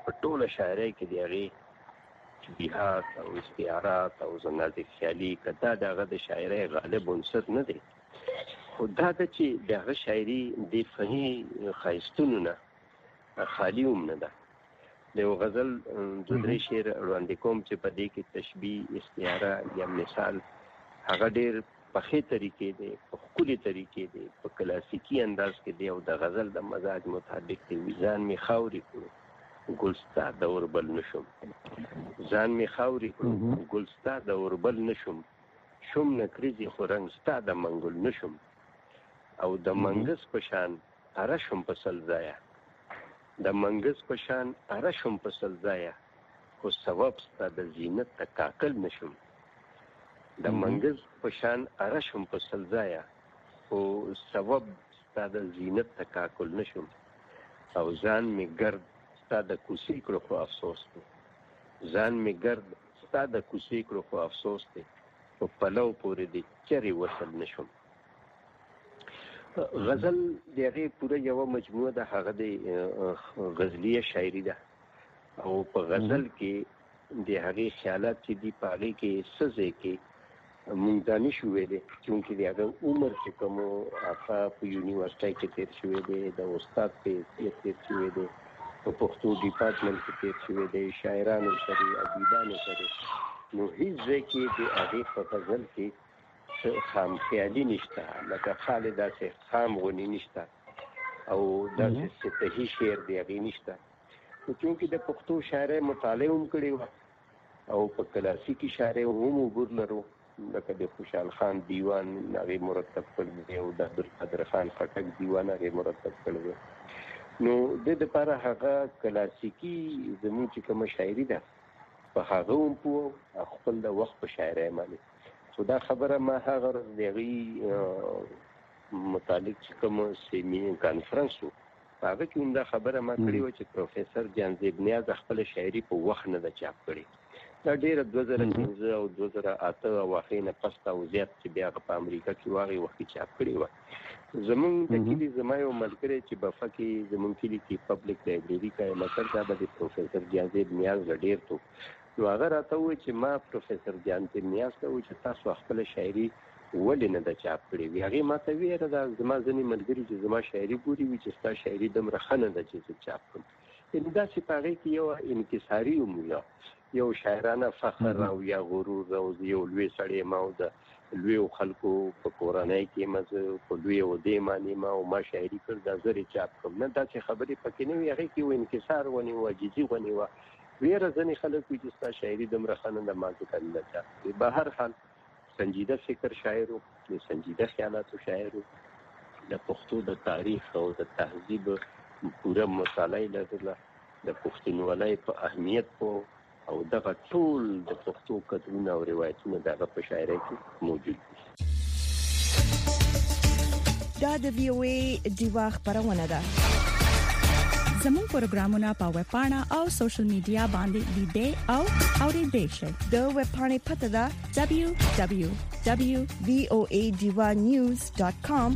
په ټوله شاعرۍ کې د هغې تشبیهات او استعارات او نازک خیالي کدا د هغه د شاعرۍ غالب عنصر نه دی، خو دا ده چې د هغه شاعري د فني ښایستونو نه خالي هم نه ده. د یو غزل دوه درې شعر وړاندې کوم چې په دې کې تشبیه، استعاره یا مثال هغه ډېر په ښې طریقې دی، په ښکلې طریقې دی، په کلاسیکي انداز کې دی او د غزل د مزاج مطابق دی. ځان مې خاورې کړو ګل ستا د اوربل نه شم، ځان مې خاورې کړو ګل ستا د اوربل نه شم، شم نکریزې خو رنګ ستا د منګل نه شم، او د منګس په شان اره شم په سل ځایه، د منګس په شان اره شم په سل ځایه، خو ثواب ستا د زینت ته کاکل نه شم، د منګز په شان اره شم په سل ځایه، خو ثواب ستا د زینت ته کاکل نه شم، او ځان مې ګرد ستا د کوڅې کړو خو افسوس دی، ځان مې ګرد ستا د کوڅې کړو خو افسوس دی، په پلو پورې دی چرې وصل نه شم. غزل د هغې پوره یوه مجموعه ده، هغه د غزلیه شاعري ده، او په غزل کې د هغې خیالات چې دي په هغې کې څه ځای کې مونږ دا نشو ویلی، چونکې د هغه عمر چې کوم هغه په یونیورسټۍ کې تېر شوی دی، د استاد په حیثیت تېر شوی دی، په پښتو ډیپارټمنټ کې تېر شوی دی، شاعرانو سره ادیبانو سره، نو هېڅ ځای کې د هغې په غزل کې خام خیالي نشته، لکه خالد داسې خام غونې نشته او داسې سطحي شعر د هغې نشته. نو چونکې د پښتو شاعرۍ مطالعه هم کړې وه او په کلاسیکي شاعرۍ هم عبور لرو، لکه د خوشحال خان دیوان هغې مرتب کړی دی او د عبدالقادر خان خټک دیوان هغې مرتب کړی دی. نو د دپاره هغه کلاسیکي زموږ چې کومه شاعري ده په هغه هم پوه او خپل د وخت په شاعرۍ باندې. خو دا خبره ما هغه ورځ د هغې متعلق چې کوم سیمینار کانفرنس و په هغه کې هم دا خبره ما کړې وه چې پروفیسر جانزیب نیاز خپله شاعري په وخت نه ده چاپ کړې. دا ډېره دوه زره پنځه او دوه زره اته او هغې نه پسته او زیات چې بیا هغه په امریکا کې و هغې وخت کې چاپ کړې وه. زمونږ د کلي زما یو ملګری چې بفه کې زمونږ کلي کې پبلک لایبرري قایمه کړ، دا به د پروفیسر جانزیب نیاز نه ډېر تو. نو هغه راته وویل چې ما پروفیسر جانزیب نیاز ته وویل چې تاسو خپله شاعري ولې نه ده چاپ کړې وي؟ هغې ما ته ویره ده زما ځینې ملګري چې زما شاعري ګوري وي چې ستا شاعري دومره ښه نه ده چې زه چاپ کړم. یعنې داسې په هغې کې یو انکساري هم وي، یو شاعرانه فخر او یا غرور او یو لوی سړی ما او د لویو خلکو په کورنۍ کې ما زه په لوی عهدې باندې ما او ما شاعري کړ دا زه یې چاپ کړم. نه داسې خبرې پکې نه وي، هغې کې یو انکسار غونې وه، عاجزي غونې وه، ویره ځینې خلک وي چې ستا شاعري دومره ښه نه ده ما ځکه نه چاپ کړې. به هر حال سنجیده فکر شاعر و، د سنجیده خیالاتو شاعر و، د پښتو د تاریخ او د تهذیب پوره مطالعه یې لرله، د پښتونولۍ په اهمیت پوه او دغه ټول د پښتو قدرونه او روایتونه د هغه په شاعرۍ کې موجود دي. دا د وی او ای ډیوا خبرونه ده. زموږ پروګرامونه په ویب پاڼه او سوشل میډیا باندې لیدئ او اوریدئ شئ. د ویب پاڼې پته ده دبليو دبليو دبليو ډاٹ وی او ای ډیوا نیوز ډاٹ کام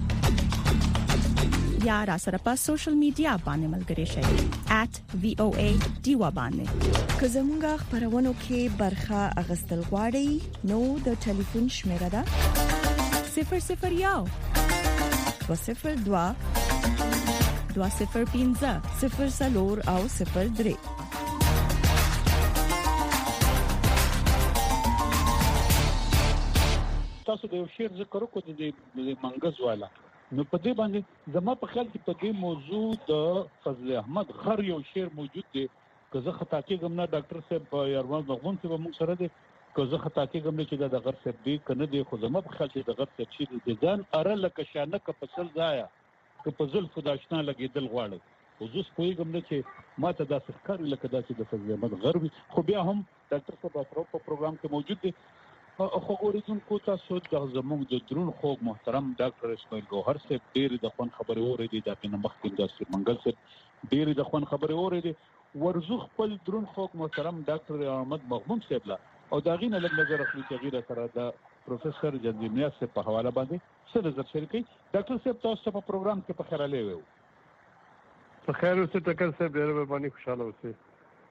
یا را سره په سوشل میډیا باندې ملګری شئ ایٹ وی او ای ډیوا باندې. که زموږ خبرونو کې برخه اغستل غواړئ نو د ټلیفون شمیره ده صفر صفر یو دو صفر دو دو صفر پنځه صفر څلور او صفر درې. تاسو د یو شعر ذکر وکړو د منګز والا، نو په دې باندې زما په خیال کې په دې موضوع د فضل احمد غر یو شعر موجود دی. که زه خطا کېږم نه ډاکټر صاحب یارمان مغون صاحب موږ سره دی، که زه خطا کېږم نه چې دا د غر صاحب دی که نه دی، خو زما په خیال کې د غر صاحب شعر دی. ځان اره لکه شانکه په سل ځایه که په زلفو د اشنا لګېدل غواړئ. خو زه اوس پوهېږم نه چې ما ته داسې ښکاري لکه داسې د فضل احمد غر وي، خو بیا هم ډاکټر صاحب افرو په پروګرام کې موجود دی. خو اورېدونکو تاسو د زموږ د درون خوږ محترم ډاکټر اسماعیل ګوهر صاحب ډېرې د خوند خبرې اورېدې، دا پې نه مخکې د منګل صاحب ډېرې د خوند خبرې اورېدې. ورزو خپل درون خوږ محترم ډاکټر احمد مغموم صاحب له او د هغې نه لږ نظر اخلي چې هغې را سره د پروفیسر جانزیب نیاز صاحب په حواله باندې څه نظر شریکوي. ډاکټر صاحب تاسو ته په پروګرام کې په خیر راغلی وو. په خیر اوسئ ټکر صاحب، ډېره مهرباني، خوشحاله اوسئ.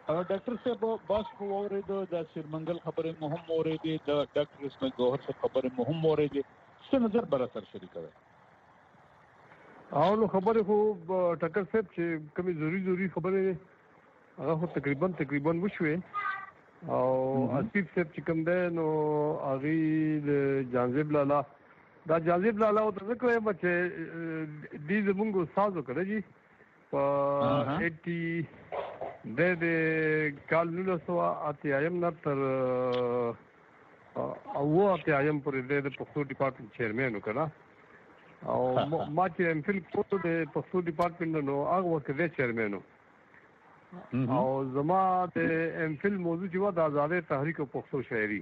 ډاکټر صاحب باس په اوریدو د سرمنګل خبره مهم اوریدي د ډاکټر اسماعیل ګوهر صاحب خبره مهم اوریدي څه نظر بر سره شریک وي او نو خبره خو ټکر صاحب چې کومي ضروري ضروري خبره هغه تقریبا تقریبا وشوي او اسیف صاحب چې کوم ده نو هغه د جانزیب لالا دا جانزیب لالا او د ذکر چې دې زمونږ استاد وکړي جی په اټي د دې کال نو سو اتیایم نه تر او اتیایم پورې د پښتو ډپارټمنټ چیرمن وکړه او ما چې ام فل کوته د پښتو ډپارټمنټ نو هغه وخت د چیرمن او زما د ام فل موضوع چې و د آزادۍ تحریک او پښتو شاعري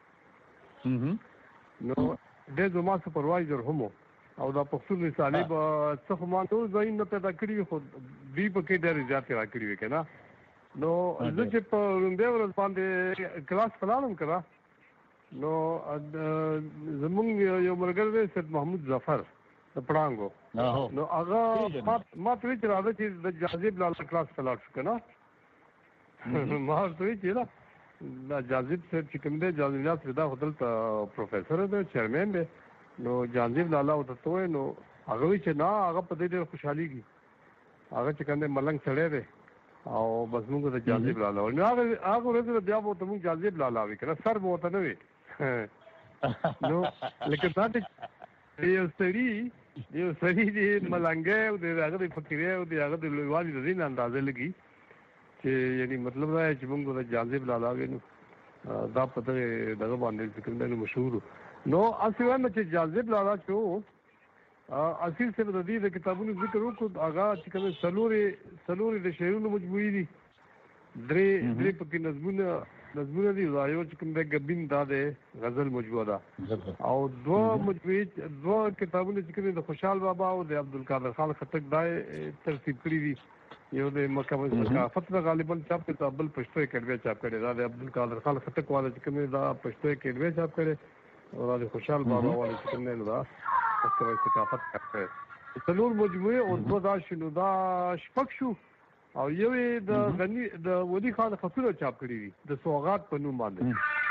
نو د زما سپروایزر هم او دا پښتو مثالي به څه ما ټول ځای نه پیدا کړی خو دی په کې ډېر زیات راکړی وي کنه نو زه چې په روندې ورځ باندې کلاس پلانم کړه نو زمونږ یو ملګری سید محمود ظفر د پړانګو نو هغه ما ما ته چې راځي چې د جاذب لاله کلاس پلاټ شو کنه ما ته چې دا جاذب چې کوم دی جاذب لاله دا هوتل ته پروفیسور دی چیرمن دی نو جاذب لاله او ته نو هغه چې نه هغه په دې ډېر خوشحالي کی هغه چې کنده ملنګ سړی دی او بس موږ د جاذب لاله نو هغه هغه ورته بیا وو ته موږ جاذب لاله وی کنه سر مو ته نه وی نو لکه دا چې یو سړی یو سړی دی ملنګ او د هغه د فکرې او د هغه د لویوالي د دین اندازې لګي چې یعنی مطلب دا چې موږ د جاذب لاله وینو دا په دغه باندې ذکر نه مشهور نو اصل چې جاذب لاله چې اصل څه د دې د کتابونو ذکر وکړو هغه چې کوم سلوري سلوري د شعرونو مجموعي دي درې درې پکې نظمونه نظمونه دي یو چې کوم د غبین دا د غزل مجموعه ده او دوه مجموعي دوه کتابونه چې کوم د خوشحال بابا او د عبدالقادر خان خټک دای ترتیب کړی دي یو د مکمل ثقافت غالبا چاپ کتاب بل پښتو اکیډمي چاپ کړی دا د عبدالقادر خان خټک والا چې کوم دا پښتو اکیډمي چاپ کړی او د خوشحال بابا والا چې کوم نه دا پښتو ثقافت کړی څلور مجموعه او دوه دا شنو دا شپږ شو او یو د غنی د ولی خان خطونه چاپ کړی دي د سوغات په نوم باندې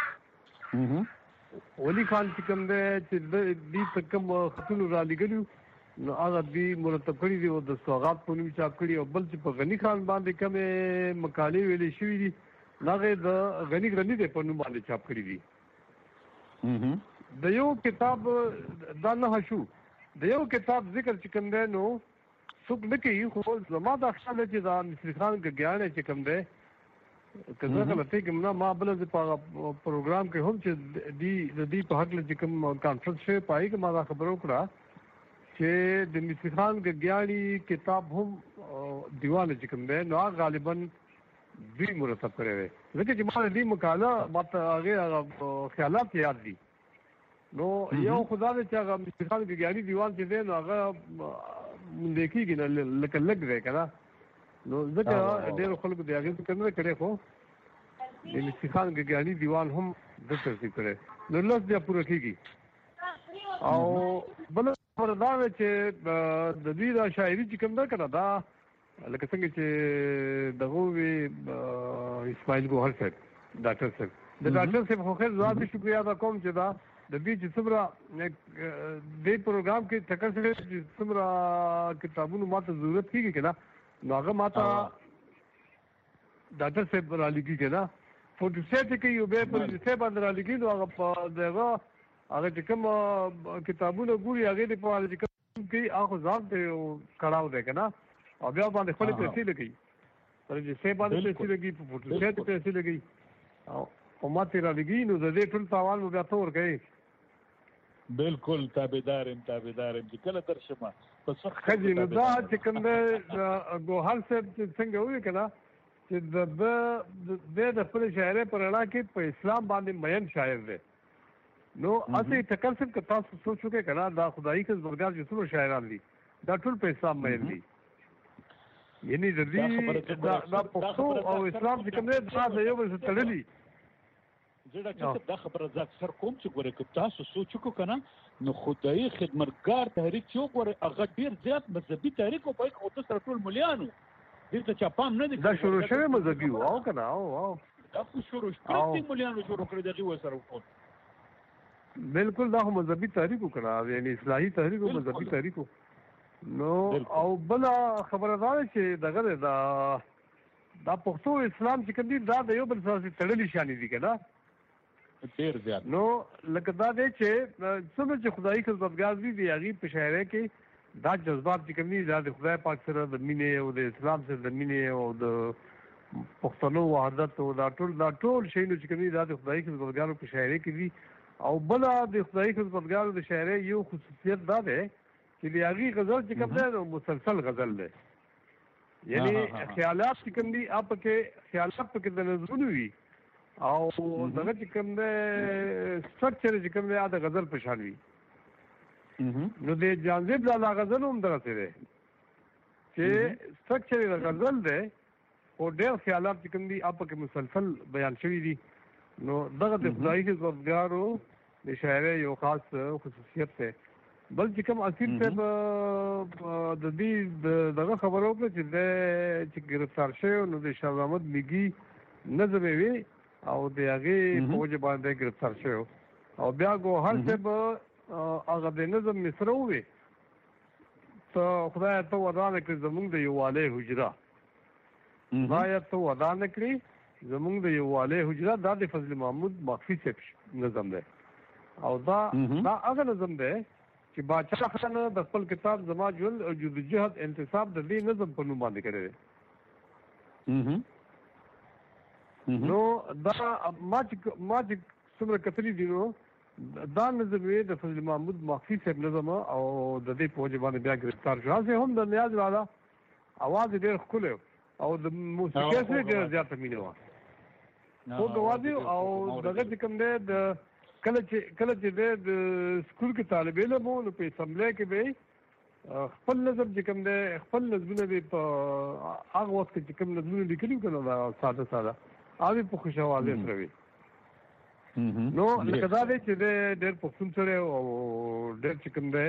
ولی خان چې کوم دی چې د دې تکم خطونه را لګلو نو هغه دې مرتب کړی دي او د سوغات په نوم چاپ کړی او بل چې په غنی خان باندې کومه مقالې ویلې شوې دي هغه د غنی غنی د په نوم باندې چاپ کړی دي د یو کتاب دا نه شو د یو کتاب ذکر چې کوم دی نو څوک نه کوي خو زما دا خیال چې دا مصری خان ګیان چې کوم دی کله غلطي کوم نه ما بل د پروګرام کې هم چې دی د دې په حق چې کوم کانفرنس شوی پای کې ما دا خبرو کړه چې د مصری خان ګیاني کتاب هم دیوان چې کوم دی نو غالبا دوی مرتب کړی وي ځکه چې ما دې مقاله ماته هغه خیالات یاد دي نو یو خدای دې چې هغه مصری خان ګیاني دیوان چې دی نو هغه لیکيږي نه لکه لګ دی کنه نو ځکه ډېر خلکو دی هغه څه نه کړي خو د مصری خان ګیاني دیوان هم د ترتیب کړي نو لږ بیا پوره کیږي او بل وردا چې د دې د شاعري چې کوم دا کنه دا لکه څنګه چې دغه وی اسماعیل ګوهر صاحب ډاکټر صاحب د ډاکټر صاحب خو خیر زیات شکریا دا کوم چې دا د دې چې څومره د پروګرام کې ټکر سره چې څومره کتابونو ماته ضرورت کیږي کنه نو هغه ماته ډاکټر صاحب را لګي کنه فوټو سیټ کې یو به پر دې باندې را لګي نو هغه دغه هغه چې کوم کتابونه ګوري هغه دې په اړه چې کوم کې هغه ځان ته کړهو ده کنه او بیا باندې خپل پیسې لګي پر دې سیټ باندې پیسې لګي په فوټو سیټ پیسې لګي او او ماته را لګي نو د دې ټول تاوان مو بیا تور کوي بالکل تابعدار ام تابعدار ام کله درشمه پس خځې نو دا چې کوم د ګوهر صاحب څنګه وی کړه چې د د خپل شاعر پر اړه کې په اسلام باندې مین شاعر دی نو اته تکلف ک تاسو سوچو کې کړه دا خدای کې زورګار چې څو شاعران دي دا ټول په اسلام مین دي یعنی د دې دا پښتو او اسلام چې کوم دی دا یو څه تړلي زړه چې دا خبره ځکه سر کوم چې ګوره که تاسو سوچ وکړو کنه نو خدای خدمتګار تحریک چې وګوره هغه ډیر زیات مذهبي تحریک او پای خو سره ټول مليانو دې ته چا پام نه دی دا شروع شوی مذهبي و او کنه او او دا خو شروع شوی مليانو شروع کړی دغه وسره وکړ بالکل دا مذهبي تحریک وکړه یعنی اصلاحي تحریک او مذهبي تحریک نو او بل خبره ده چې دغه دا دا پښتو اسلام چې کوم دی دا د یو بل سره تړلې شان دي کنه ډیر زیات نو لکه دا دی چې څومره چې خدای خدمتګار دي دی هغه په شاعرۍ کې دا جذبات چې کوم دي دا د خدای پاک سره د مینې او د اسلام سره د مینې او د پښتنو وحدت او دا ټول دا ټول شی چې کوم دي دا د خدای خدمتګارو په شاعرۍ کې دي او بل د خدای خدمتګارو د شاعرۍ یو خصوصیت دا ده چې د هغه غزل چې کوم دی مسلسل غزل دی یعنی خیالات چې کوم دي اپ کې خیالات په د نظرونو وي او دغه چې کوم دی سټرکچر چې کوم دی دا غزل په شان وي نو د جانزیب لالا غزل هم دغه څه دی چې سټرکچر د غزل دی او ډېر خیالات چې کوم دي اپ کې مسلسل بیان شوي دي نو دغه د خدای خدمتګارو د شاعرۍ یو خاص خصوصیت دی بل چې کوم اصیل صاحب د دې دغه خبرو په چې د چې گرفتار شوی نو د شاه محمد میګي نظم وی او د هغه فوج باندې گرفتار شوی او بیا ګوهر صاحب هغه د نظم مصر وی ته خدای ته ودانه کړ زمونږ د یواله حجره خدای ته ودانه کړی زمونږ د یواله حجره دا د فضل محمود مخفي صاحب نظم دی او دا دا هغه نظم دی چې بادشاہ خان د خپل کتاب زما ژوند او جدوجہد انتصاب د دې نظم په نوم باندې کړی دی نو دا ما چې ما چې څومره کتلي دي نو دا نظم یې د فضل محمود مخفي صاحب نظم او د دې په وجه باندې بیا گرفتار شو هغه هم د نیاز والا اواز ډېر ښکلی او د موسیقۍ سره ډېره زیاته مینه وه خو ګوادي او دغه چې کوم دی د کله چې کله چې د سکول کې طالب علم وو نو په اسمبلی کې به خپل نظم چې کوم دی خپل نظمونه به په هغه وخت کې چې کوم نظمونه لیکلي وو که نه ساده ساده هغه په خوش اوازۍ سره وي نو لکه دا دی چې دی ډېر پښتون سړی او ډېر چې کوم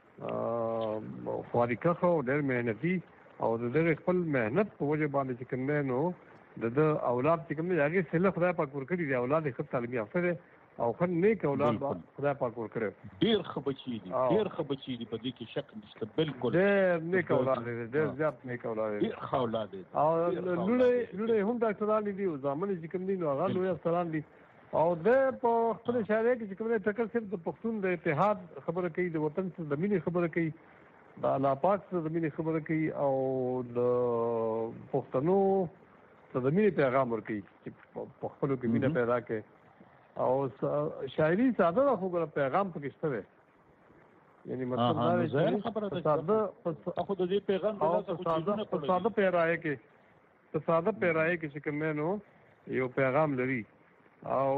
دی خواريکښ او ډېر محنتي او د دغه خپل محنت په وجه باندې چې کوم دی نو د ده اولاد چې کوم دی هغې صله خدای پاک ورکړي دي اولاد یې ښه تعلیم یافته دی او ښه نیک اولاد خدای پاک ورکړی ډېر ښه بچي دي ډېر ښه بچي دي په دې کې شک نشته بالکل ډېر نیک اولاد دی ډېر زیات نیک اولاد دی ډېر ښه اولاد دی او لوڼې لوڼې هم ډاکټران دي او زامن چې کوم دي نو هغه لوی افسران دي او د په خپل شاعرۍ کې چې کوم دی ټکر صرف د پښتون د اتحاد خبره کوي د وطن سره د مینې خبره کوي د الله پاک سره د مینې خبره کوي او د پښتنو سره د مینې پیغام ورکوي چې په خپلو کې مینه پیدا کړي او شاعري ساده ده خو پیغام پکې شته دی یعنی مطلب دا دی چې ساده خو د دې پیغام په ساده پیرایه کې په ساده پیرایه کې چې کوم دی نو یو پیغام لري او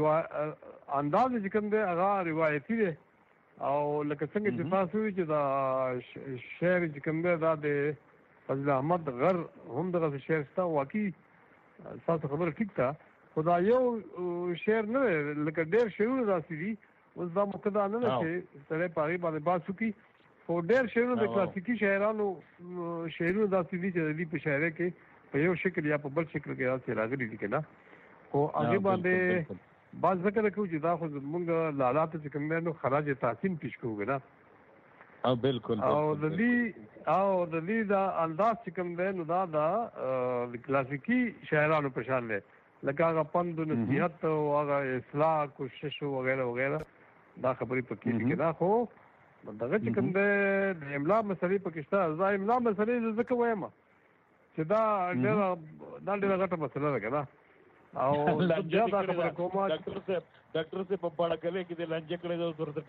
انداز چې کوم دی هغه روایتي دی او لکه څنګه چې تاسو وایئ چې دا شعر چې کوم دی دا د فضل احمد غر هم دغه شعر شته واقعي تاسو خبره ټیک ده خو دا یو شعر نه دی لکه ډېر شعرونه داسې دي اوس دا موقع دا نه ده چې سړی په هغې باندې بحث وکړي خو ډېر شعرونه د کلاسیکي شاعرانو شعرونه داسې دي چې د دې په شاعرۍ کې په یو شکل یا په بل شکل کې داسې راغلي دي که نه خو هغې باندې بعض ذکر کوو چې دا خو زمونږ لالا ته چې کوم دی نو خراج تحسین پیش کوو که نه بالکل او د دې او د دې دا انداز چې کوم دی نو دا د کلاسیکي شاعرانو په شان دی لکه هغه پند و نصیحت او هغه اصلاح کوشش وغیره وغیره دا خبرې پکې دي که نه خو دغه چې کوم دی د املا مسلې پکې شته دا املا مسلې زه ځکه وایم چې دا ډېره دا ډېره غټه مسله ده که نه او بیا دا خبره کوم ډاکټر صاحب ډاکټر صاحب په بڑا کله کې د لانجه کړی دا ورته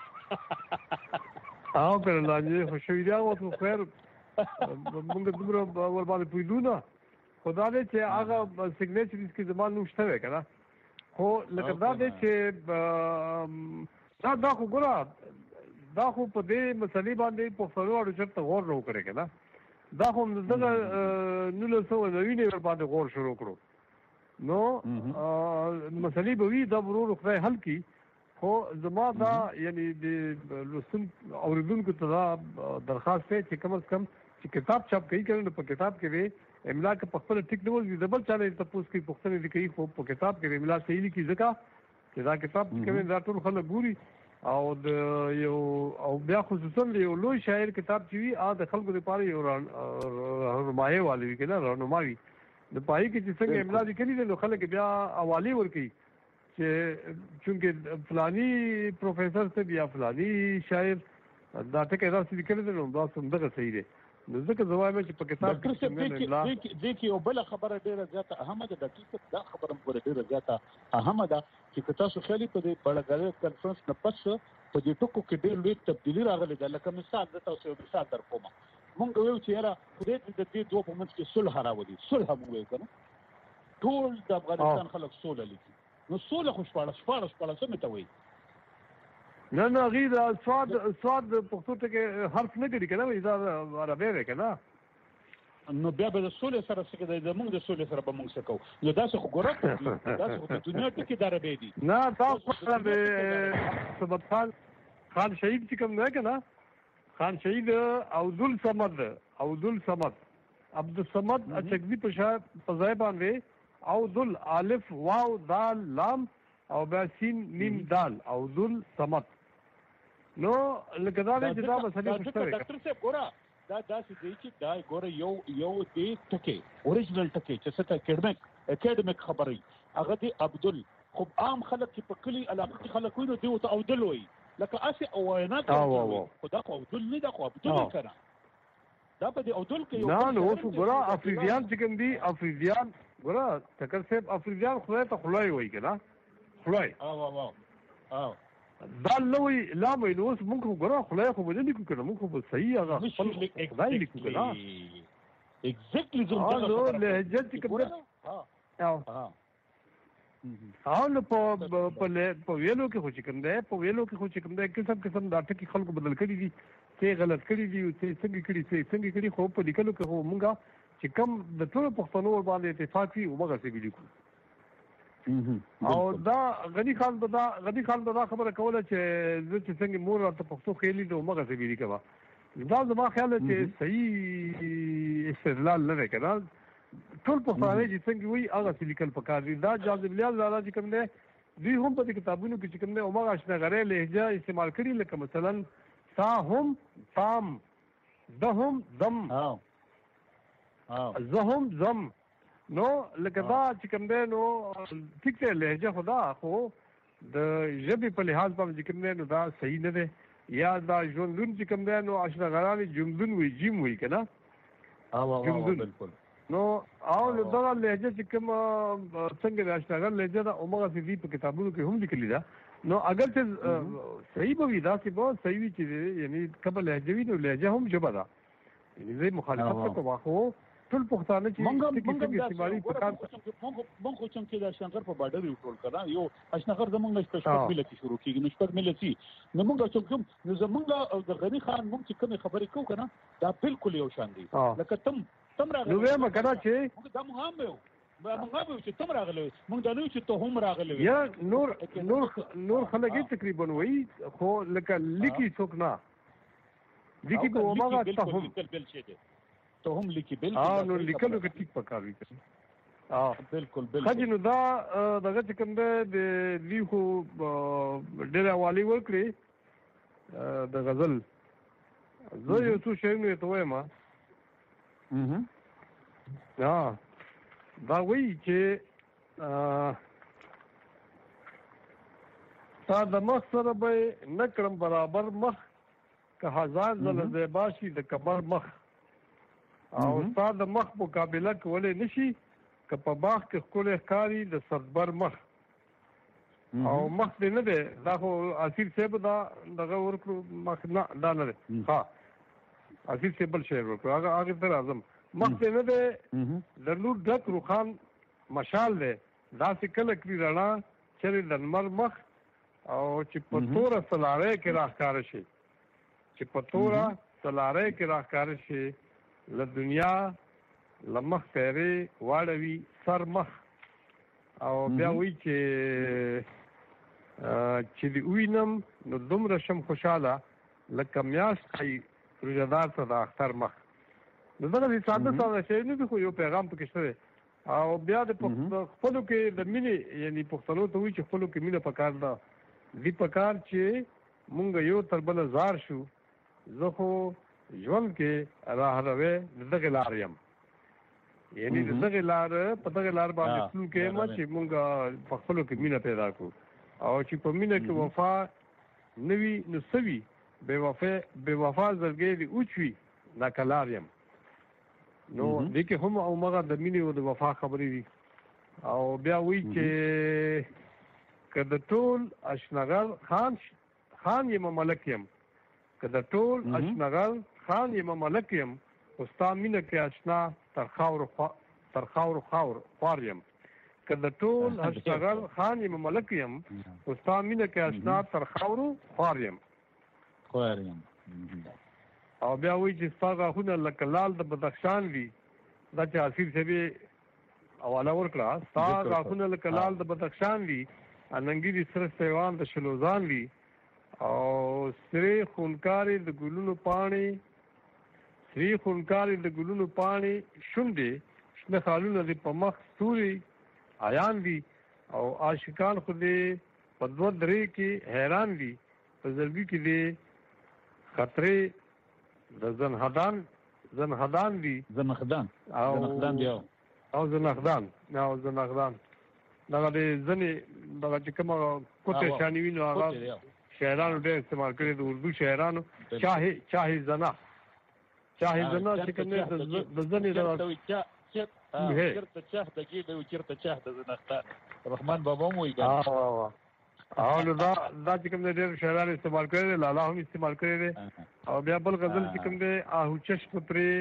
ټکی او پر لانجه خو شوي دی او خیر موږ دومره ور باندې پوهېدو نه خو دا دی چې هغه سیګنیچرز کې زما نوم شته دی که نه خو لکه دا دی چې دا دا خو ګوره دا خو په دې مسلې باندې پښتنو اړو چېرته غور نه وکړی که نه دا خو دغه نولس سوه نوي ور باندې غور شروع کړو نو مسلې به وي دا ورور خدای حل کړي خو زما دا یعنی د لوستون اورېدونکو ته دا درخواست دی چې کم از کم چې کتاب چاپ کوي کنه په کتاب کې وي املا کې په خپل ټیک نه وي دبل چاله تاسو کې پښتنه دي کوي خو په کتاب کې املا صحیح لیکي ځکه چې دا کتاب کې دا ټول خلک ګوري او د یو او بیا خصوصا یو لوی شاعر کتاب چې وي ا د خلکو لپاره یو رهنمایي والی وي کنه رهنمایي د پای کې چې څنګه املا لیکلي دي نو خلک بیا حواله ورکي چې چونکه فلانی پروفیسور ته بیا فلانی شاعر دا ټکي راځي لیکل دي نو دا څنګه صحیح دي نو ځکه زوایم چې په کتاب کې څنګه د کې یو بل خبره ډیره زیاته اهمه ده د دقیق دا خبره مګره ډیره زیاته اهمه ده چې تاسو خالي په دې بړګړې کانفرنس نه پس په دې ټکو کې ډېر لوی تبدیلی راغلي ده لکه مثال د تاسو یو مثال در کوم مونږ ویو چې یاره خدای دې د دې دوه په منځ کې صلح راوړي صلح مونږ ویو کنه ټول د افغانستان خلک صلح لیکي نو صلح خوشاله شپاله شپاله څه مته وایي نه نه غیر سواد سواد پښتو ته کې حرف نه کړي کنه دا عربی دی کنه نو بیا به د سولې سره څه کوي د موږ د سولې سره به موږ څه کوو نو دا څه خو ګورات دا څه د دنیا ټکی د عربی دي نه دا خو د سبت خان خان شهید چې کوم نه کنه خان شهید عبدل صمد عبدل صمد عبد الصمد اچګدي په شا فزای باندې عبدل الف واو دال لام او بیا سین میم دال عبدل صمد نو لکه دا چې دا مسلې خوشته ډاکټر صاحب ګوره دا داسې دی چې دا ګوره یو یو دی ټکی اوریجنل ټکی چې څه ته اکیډمیک اکیډمیک خبرې هغه دی عبدل خو عام خلک چې په کلی علاقه خلک ویني دی ته عبدل وایي لکه اسی اوینات خو دا خو عبدل نه دا خو عبدل کنه دا په دې عبدل کې نه نو اوس ګوره افریدیان چې کوم دي افریدیان ګوره ټکر صاحب افریدیان خدای ته خدای وایي کنه خدای او او او دا لوی لامې نو اوس موږ ګره خدای خو بدل لیکو کنه موږ خو صحیح هغه خدای لیکو کنه ایگزیکټلی زه دا نو لهجه چې کوم ها ها او نو په په ویلو کې خو چې کوم دی په ویلو کې خو چې کوم دی قسم قسم دا ټکي خلکو بدل کړي دي څه غلط کړي دي څه څنګه کړي څه څنګه کړي خو په لیکلو کې خو موږ چې کوم د ټول پښتنو باندې اتفاق وي ومغه څه لیکو او دا غنی خان دا غنی خان دا خبره کوله چې زه چې څنګه مور ته پښتو خېلی ته مغه څه ویلي کوا دا زما خیال چې صحیح استدلال نه کړه ټول پښتانه چې څنګه وي هغه څه لیکل پکار دي دا جاذب لیال زاده چې کوم دی دوی هم په کتابونو کې چې کوم دی عمر آشنا غره لهجه استعمال کړي لکه مثلا تا هم تام دهم دم ها زهم زم نو لکه دا چې کوم دی نو ټیک ته لهجه خدا خو د ژبې په لحاظ باندې کوم دی نو دا صحیح نه دی یا دا ژوندون چې کوم دی نو آشنا غرانې جمدون وي جیم وي کنه جمدون بالکل نو او نو دا لهجه چې کوم څنګه د آشنا غر لهجه دا عمر سیدی په کتابونو کې هم لیکلي ده نو اگر چې صحیح به وي دا چې به صحیح وي چې یعنی کبه لهجه وي نو لهجه هم ژبه ده یعنی زه مخالفت کوم خو ټول پښتانه چې مونږ مونږ استعمالي پکار مونږ مونږ خو څنګه د شنغر په باډر یو ټول کړه یو اشنغر زمونږ سپیشل ملت شروع کیږي نو شپږ ملتي نو مونږ چې کوم نو زمونږ د غنی خان مونږ چې کوم خبرې کوو کنه دا بالکل یو شان دي لکه تم تم راغلی نو وایم کنه چې مونږ دا مونږ هم یو مونږ هم چې تم راغلی مونږ دا نو چې ته هم راغلی یا نور نور نور خلک تقریبا وایي خو لکه لیکي څوک نه لیکي په وماغه ته هم بالکل شي دي ته هم لیکي بالکل ها نو لیکلو کې ټیک پکار وي ها بالکل بالکل خځې نو دا دغه چې کوم د لیکو ډېر والی ورکړي د غزل زه یو څه شعرونه ته وایم ها دا وایي چې تا د مخ سره به نه کړم برابر مخ که هزار ځله زیبا شي د کبر مخ او ستا د مخ مقابله کولی نشي که په باغ کې ښکلی ښکاري د سربر مخ او مخ دې نه دی دا خو اسیر صاحب دا دغه ورکړو مخ نه دا نه دی ها اسیر صاحب بل شعر ورکړو هغه هغې ته راځم مخ دې نه دی د لور ډک روښان مشال دی داسې کله کړي رڼا چرې د لمر مخ او چې په توره سلارۍ کې راښکاره شي چې په توره سلارۍ کې راښکاره شي له دنیا له مخ پیرې واړوي سر مخ او بیا وایي چې چې دې ووینم نو دومره شم خوشحاله لکه میاشت ښایي روژهدار ته د اختر مخ نو دا د ساده ساده شی نه خو یو پیغام پکې شته او بیا د خپلو کې د مینې یعنی پښتنو ته وایي چې خپلو کې مینه پکار ده دې پکار چې مونږ یو تر بل زار شو زه خو ژوند کې راه روي دغه لار یم یعنی دغه لار په دغه لار باندې ټول کې ما چې مونږ په خپلو کې مینه پیدا کړو او چې په مینه کې وفا نوی نو سوي بے وفا بے وفا زړګي دی اوچوي دا کلار یم نو دې کې هم او مګه د مینې او د وفا خبرې دي او بیا وی چې کله ټول اشنغل خان خان یم ملک یم کله ټول اشنغل خان یم ملک یم اوستا مینه کې اشنا تر خاور تر خاور خاور خور یم کله ټول اشنغل خان یم ملک یم اوستا مینه کې اشنا تر خاور خور یم خور یم او بیا وی چې ستاسو غوښنه لکه لال د بدخشان وی دا چې اسیر شوی حواله ورکړه ستاسو غوښنه لکه لال د بدخشان وی اننګي سره سیوان د شلوزان وی او سری خونکاری د ګلونو پانی سری خونکاری د ګلونو پانی شونډې شنه خالونه د پمخ ستوري آیان وی او عاشقان خو دې په دوه درې کې حیران وی په زړګي کې دې خطرې د زنهدان زنهدان دي زنهدان او زنهدان دی او زنهدان او زنهدان دا د ځنې دا چې کومه کوته شانی وینو هغه شاعرانو ډېر استعمال کړي د اردو شاعرانو چاهي چاهي زنا چاهي زنا چې کومه د ځنې دا چرته چاه د کې د چرته چاه د زنهدان رحمان بابا مو یې او نو دا دا چې کوم ډېر شاعرانو استعمال کړي لالا هم استعمال کړي او بیا بل غزل چې کوم دی آهو چشم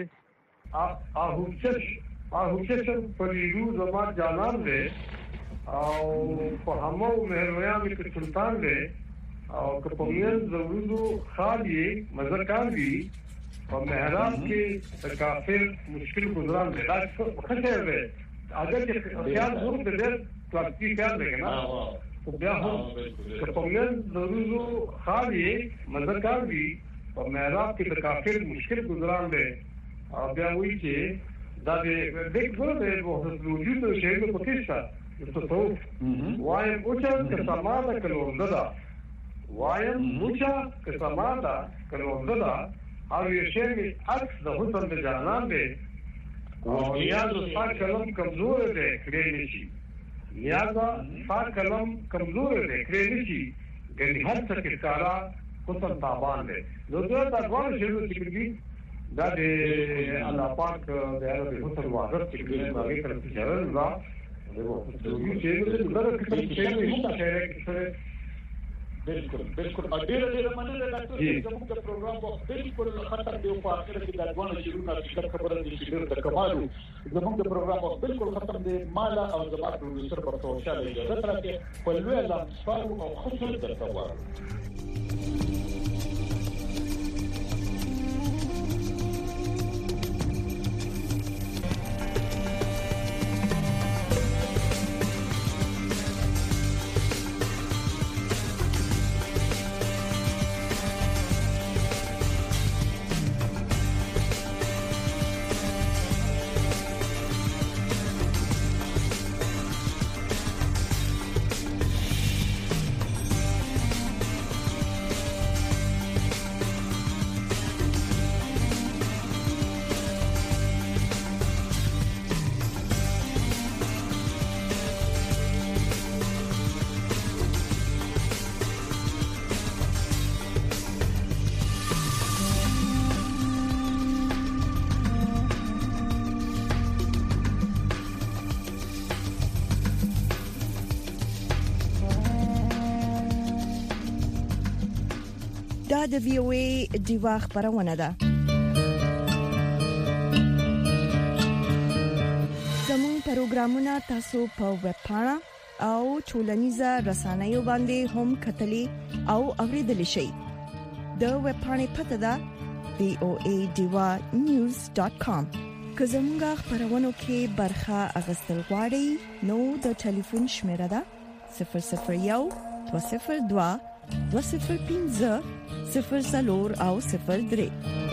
پرې آهو چش آهو چشم پرې رو زمان جانان دی او په همو مهرویان کې سلطان دی او که په مین زورودو خالی مزرکان دی په محراب کې کافر مشکل گزاران دی دا خشه دی اگر چې خیال زور دی دیر پلاسٹی خیال دی نا بیا هم که په مین زورودو خالی مزرکان دی په محراب کې د کافر مشکل گزاران دی او بیا وی چې دا د دې ګور د وجود شی په پکې تصوف وایم اوچا که سماده کلونده ده وایم اوچا که سماده کلونده ده او یې شی عکس د حسن د جانان دی او نیاز ستا کلم کمزور دی کړی نشي نیاز ستا کلم کمزور دی کړی نشي ګنې هر څه کې ښکارا حسن تابان دی نو دا د ټول شیانو چې دي دا د الله پاک د هغه حسن واضح چې دې باندې تر څه چلن را دغه چې دې دا کله چې موږ ته راځي بالکل بالکل ډېر ډېر مننه ډاکټر زموږ د پروګرام په بالکل خطر دی په اخر کې د ځوانو شروع د خبره دي چې ډېر د کمالو زموږ د پروګرام په بالکل ختم دی مالا او زموږ پروډوسر په توګه شاله اجازه راکړي په لوی لامصفار او خصوص د تواو دا د وی او ای دیوا خبرونه ده زموږ پروګرامونه تاسو په ویب پاڼه او ټولنیزه رسنیو باندې هم کتلی او اوریدلی شئ د ویب پاڼې پته ده وی او ای دیوا نیوز ډاټ کام که زموږ خبرونه کې برخه اغستل غواړئ نو د ټلیفون شمیره ده صفر صفر یو دوه صفر دوه دوه صفر پنځه صفر څلور او صفر درې